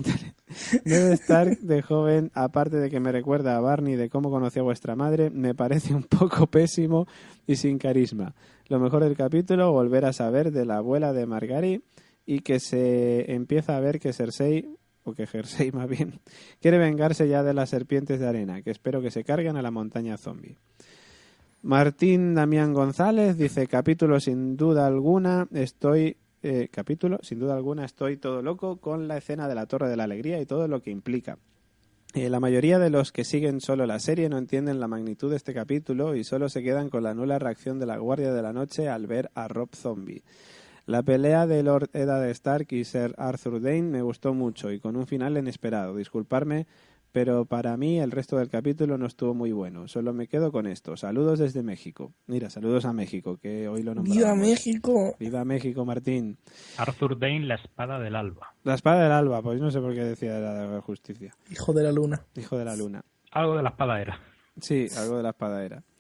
Ned Stark de joven, aparte de que me recuerda a Barney de cómo conocí a vuestra madre, me parece un poco pésimo y sin carisma. Lo mejor del capítulo, volver a saber de la abuela de Margaery y que se empieza a ver que Cersei... o que Cersei más bien, quiere vengarse ya de las serpientes de arena, que espero que se carguen a la montaña zombie. Martín Damián González dice: capítulo sin duda alguna estoy todo loco con la escena de la Torre de la Alegría y todo lo que implica. La mayoría de los que siguen solo la serie no entienden la magnitud de este capítulo y solo se quedan con la nula reacción de la Guardia de la Noche al ver a Robb Zombie. La pelea de Lord Eddard Stark y Ser Arthur Dayne me gustó mucho y con un final inesperado. Disculparme, pero para mí el resto del capítulo no estuvo muy bueno. Solo me quedo con esto. Saludos desde México. Mira, saludos a México, que hoy lo nombramos. ¡Viva México! ¡Viva México, Martín! Arthur Dayne, la espada del alba. La espada del alba, pues no sé por qué decía de la justicia. Hijo de la luna. Hijo de la luna. Algo de la espada era. Sí, algo de la espada era.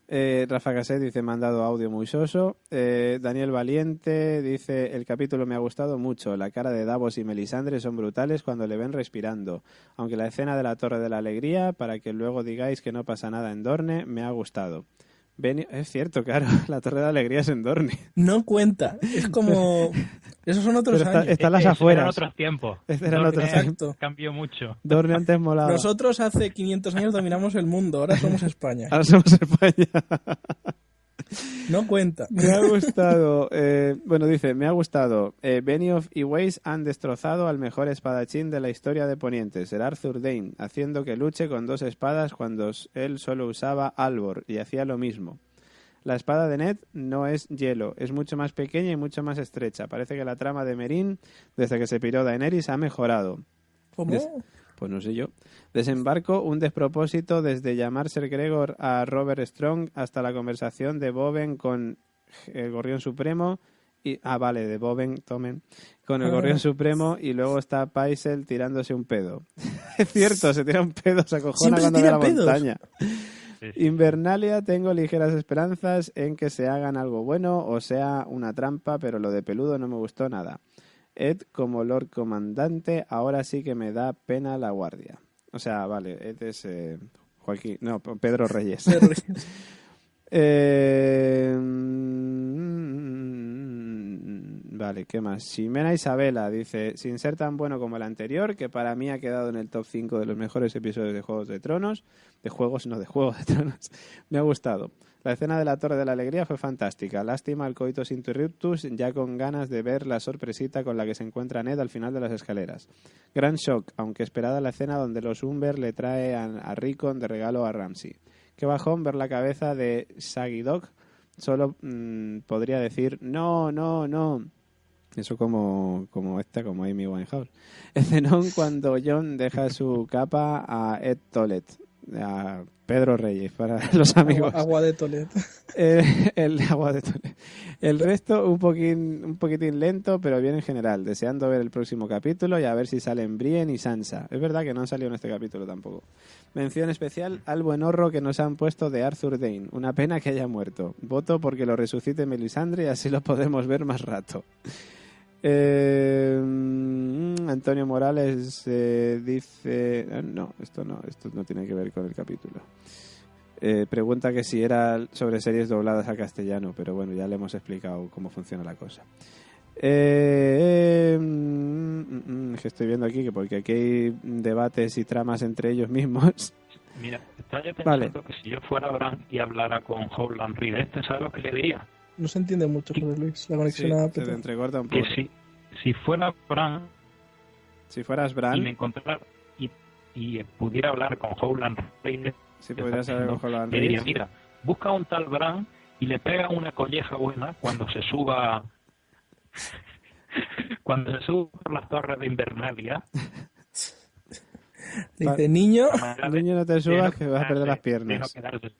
Rafa Caset dice, me han dado audio muy soso. Daniel Valiente dice, el capítulo me ha gustado mucho. La cara de Davos y Melisandre son brutales cuando le ven respirando. Aunque la escena de la Torre de la Alegría, para que luego digáis que no pasa nada en Dorne, me ha gustado. Es cierto, claro, la Torre de la Alegría es en Dorne. No cuenta, es como... Esos son otros años. Están las afueras. Eran otros tiempos. Exacto. Cambió mucho. Dorne antes molaba. Nosotros hace 500 años dominamos el mundo, ahora somos España. Ahora somos España. No cuenta. Me ha gustado. Dice, me ha gustado. Benioff y Weiss han destrozado al mejor espadachín de la historia de Poniente, Ser Arthur Dayne, haciendo que luche con 2 espadas cuando él solo usaba Albor y hacía lo mismo. La espada de Ned no es hielo, es mucho más pequeña y mucho más estrecha. Parece que la trama de Meereen, desde que se piró Daenerys, ha mejorado. ¿Cómo? Pues no sé yo. Desembarco, un despropósito desde llamar Ser Gregor a Robert Strong hasta la conversación de Bowen con el Gorrión Supremo. De Bowen, tomen. Con el Gorrión Supremo y luego está Pycelle tirándose un pedo. Es cierto, se tira un pedo, se acojona cuando ve la montaña. Invernalia, tengo ligeras esperanzas en que se hagan algo bueno o sea una trampa, pero lo de peludo no me gustó nada. Ed como Lord Comandante, ahora sí que me da pena la guardia. O sea, vale, Ed es Pedro Reyes. Vale, ¿qué más? Ximena Isabela dice, sin ser tan bueno como el anterior, que para mí ha quedado en el top 5 de los mejores episodios de Juego de Tronos, me ha gustado. La escena de la Torre de la Alegría fue fantástica. Lástima el coitus interruptus, ya con ganas de ver la sorpresita con la que se encuentra Ned al final de las escaleras. Gran shock, aunque esperada la escena donde los Umber le trae a Rickon de regalo a Ramsay. Qué bajón ver la cabeza de Shaggy Dog. Solo podría decir no. Eso como Amy Winehouse. Escenón cuando Jon deja su capa a Ed Tolet, a Pedro Reyes, para los amigos. Agua de Tolet. El agua de Tolet. El resto un poquitín lento, pero bien en general. Deseando ver el próximo capítulo y a ver si salen Brienne y Sansa. Es verdad que no han salido en este capítulo tampoco. Mención especial al buen horro que nos han puesto de Arthur Dayne. Una pena que haya muerto. Voto porque lo resucite Melisandre y así lo podemos ver más rato. Antonio Morales dice... esto no tiene que ver con el capítulo. Pregunta que si era sobre series dobladas al castellano, pero bueno, ya le hemos explicado cómo funciona la cosa. Que estoy viendo aquí que porque aquí hay debates y tramas entre ellos mismos. Mira, estaba yo pensando que si yo fuera Bran y hablara con Howland Reed, ¿sabes lo que le diría? No se entiende mucho, José Luis. La conexión se te entrecorta un poco. Que si fuera Bran, si fueras Bran y me encontrara y pudiera hablar con Howland Reed, si pudieras hablar con Howland Reed, le diría, mira, busca un tal Bran y le pega una colleja buena cuando se suba por las torres de Invernalia. Dice, niño no te subas que vas a perder las piernas.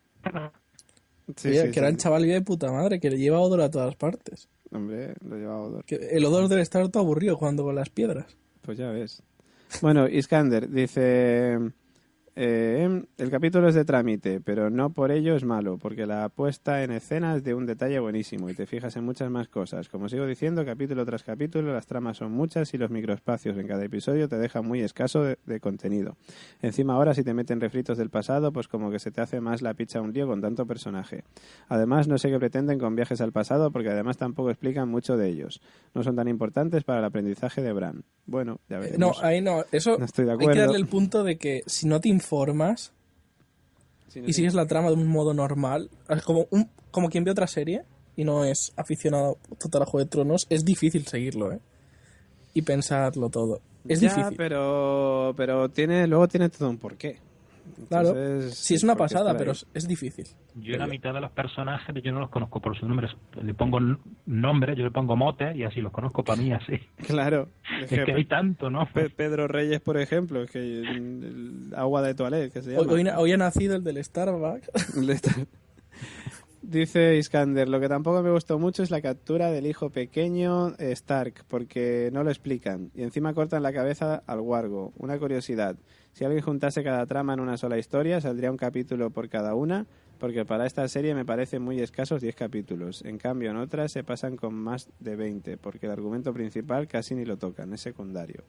Que era el chaval de puta madre, que le lleva odor a todas partes. Hombre, lo lleva odor. Que el odor debe estar todo aburrido jugando con las piedras. Pues ya ves. Bueno, Iskander dice... el capítulo es de trámite, pero no por ello es malo, porque la puesta en escena es de un detalle buenísimo y te fijas en muchas más cosas. Como sigo diciendo, capítulo tras capítulo, las tramas son muchas y los microespacios en cada episodio te dejan muy escaso de contenido. Encima ahora si te meten refritos del pasado, pues como que se te hace más la picha un lío con tanto personaje. Además, no sé qué pretenden con viajes al pasado, porque además tampoco explican mucho de ellos. No son tan importantes para el aprendizaje de Bran. Bueno, ya veremos. No, ahí no. Eso no estoy de acuerdo. Hay que darle el punto de que si no te informas y sigues la trama de un modo normal, como quien ve otra serie y no es aficionado total a Juego de Tronos, es difícil seguirlo, y pensarlo todo. Es difícil. Pero luego tiene todo un porqué. Entonces, claro, sí, es una pasada, pero es difícil. Yo la mitad de los personajes yo no los conozco por sus nombres. Le pongo nombre, yo le pongo mote y así los conozco para mí así. Claro. Es que hay tanto, ¿no? Pedro Reyes, por ejemplo, es que el agua de toilette, que se llama. Hoy ha nacido el del Starbucks. Dice Iskander, lo que tampoco me gustó mucho es la captura del hijo pequeño Stark, porque no lo explican. Y encima cortan la cabeza al Wargo. Una curiosidad. Si alguien juntase cada trama en una sola historia, saldría un capítulo por cada una. porque para esta serie me parecen muy escasos 10 capítulos. En cambio, en otras se pasan con más de 20, porque el argumento principal casi ni lo tocan, es secundario.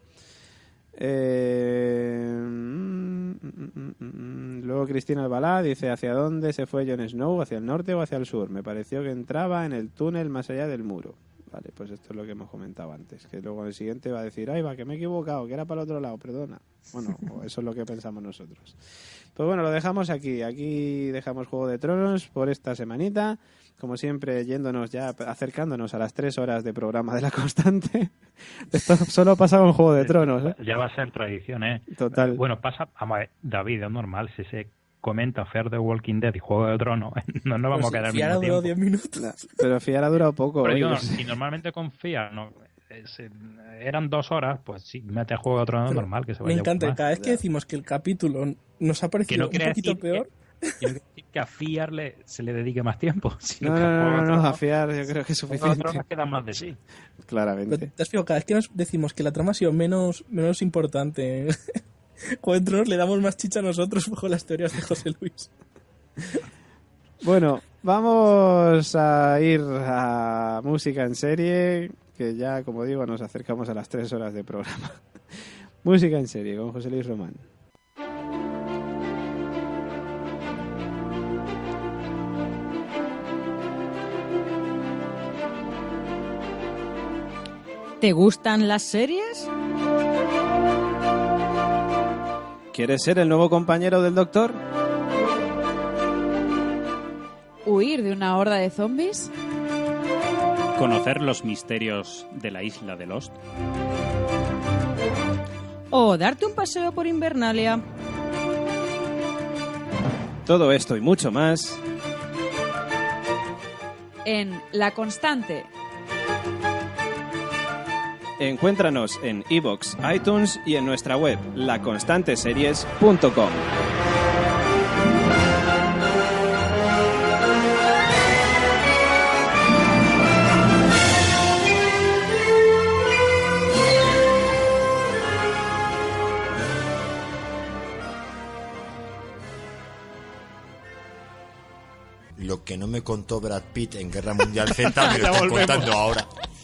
Luego Cristina Albalá dice: ¿hacia dónde se fue Jon Snow? ¿Hacia el norte o hacia el sur? Me pareció que entraba en el túnel más allá del muro. Vale, pues esto es lo que hemos comentado antes, que luego en el siguiente va a decir: ay, va, que me he equivocado, que era para el otro lado, perdona. Bueno, eso es lo que pensamos nosotros. Pues bueno, lo dejamos aquí dejamos Juego de Tronos por esta semanita, como siempre yéndonos ya, acercándonos a las 3 horas de programa de La Constante. Esto solo pasa con Juego de Tronos, ¿eh? Ya va a ser tradición, ¿eh? Total. Bueno, pasa, David, es normal, si se comenta Fear the Walking Dead y Juego de Tronos, no nos vamos a quedar Fiara mismo duró tiempo. 10 minutos. Pero Fiara ha durado poco. Pero digo, oye, si normalmente con Fiara eran 2 horas, pues sí, mete Juego de Tronos normal, que se vaya. Me encanta, más. cada vez que decimos que el capítulo nos ha parecido un poquito peor... Quiero decir que a Fiar se le dedique más tiempo. Sino no, a Fiar yo creo que es suficiente. Otros quedan más de sí. Claramente. Pero te has fijado, cada vez que nos decimos que la trama ha sido menos importante, Juego de Tronos le damos más chicha a nosotros bajo las teorías de José Luis. Bueno, vamos a ir a música en serie, que ya, como digo, nos acercamos a las 3 horas de programa. Música en serie con José Luis Román. ¿Te gustan las series? ¿Quieres ser el nuevo compañero del Doctor? ¿Huir de una horda de zombies? ¿Conocer los misterios de la isla de Lost? ¿O darte un paseo por Invernalia? Todo esto y mucho más En La Constante. Encuéntranos en iVoox, iTunes y en nuestra web, laconstanteseries.com. Lo que no me contó Brad Pitt en Guerra Mundial Z me lo están contando ahora.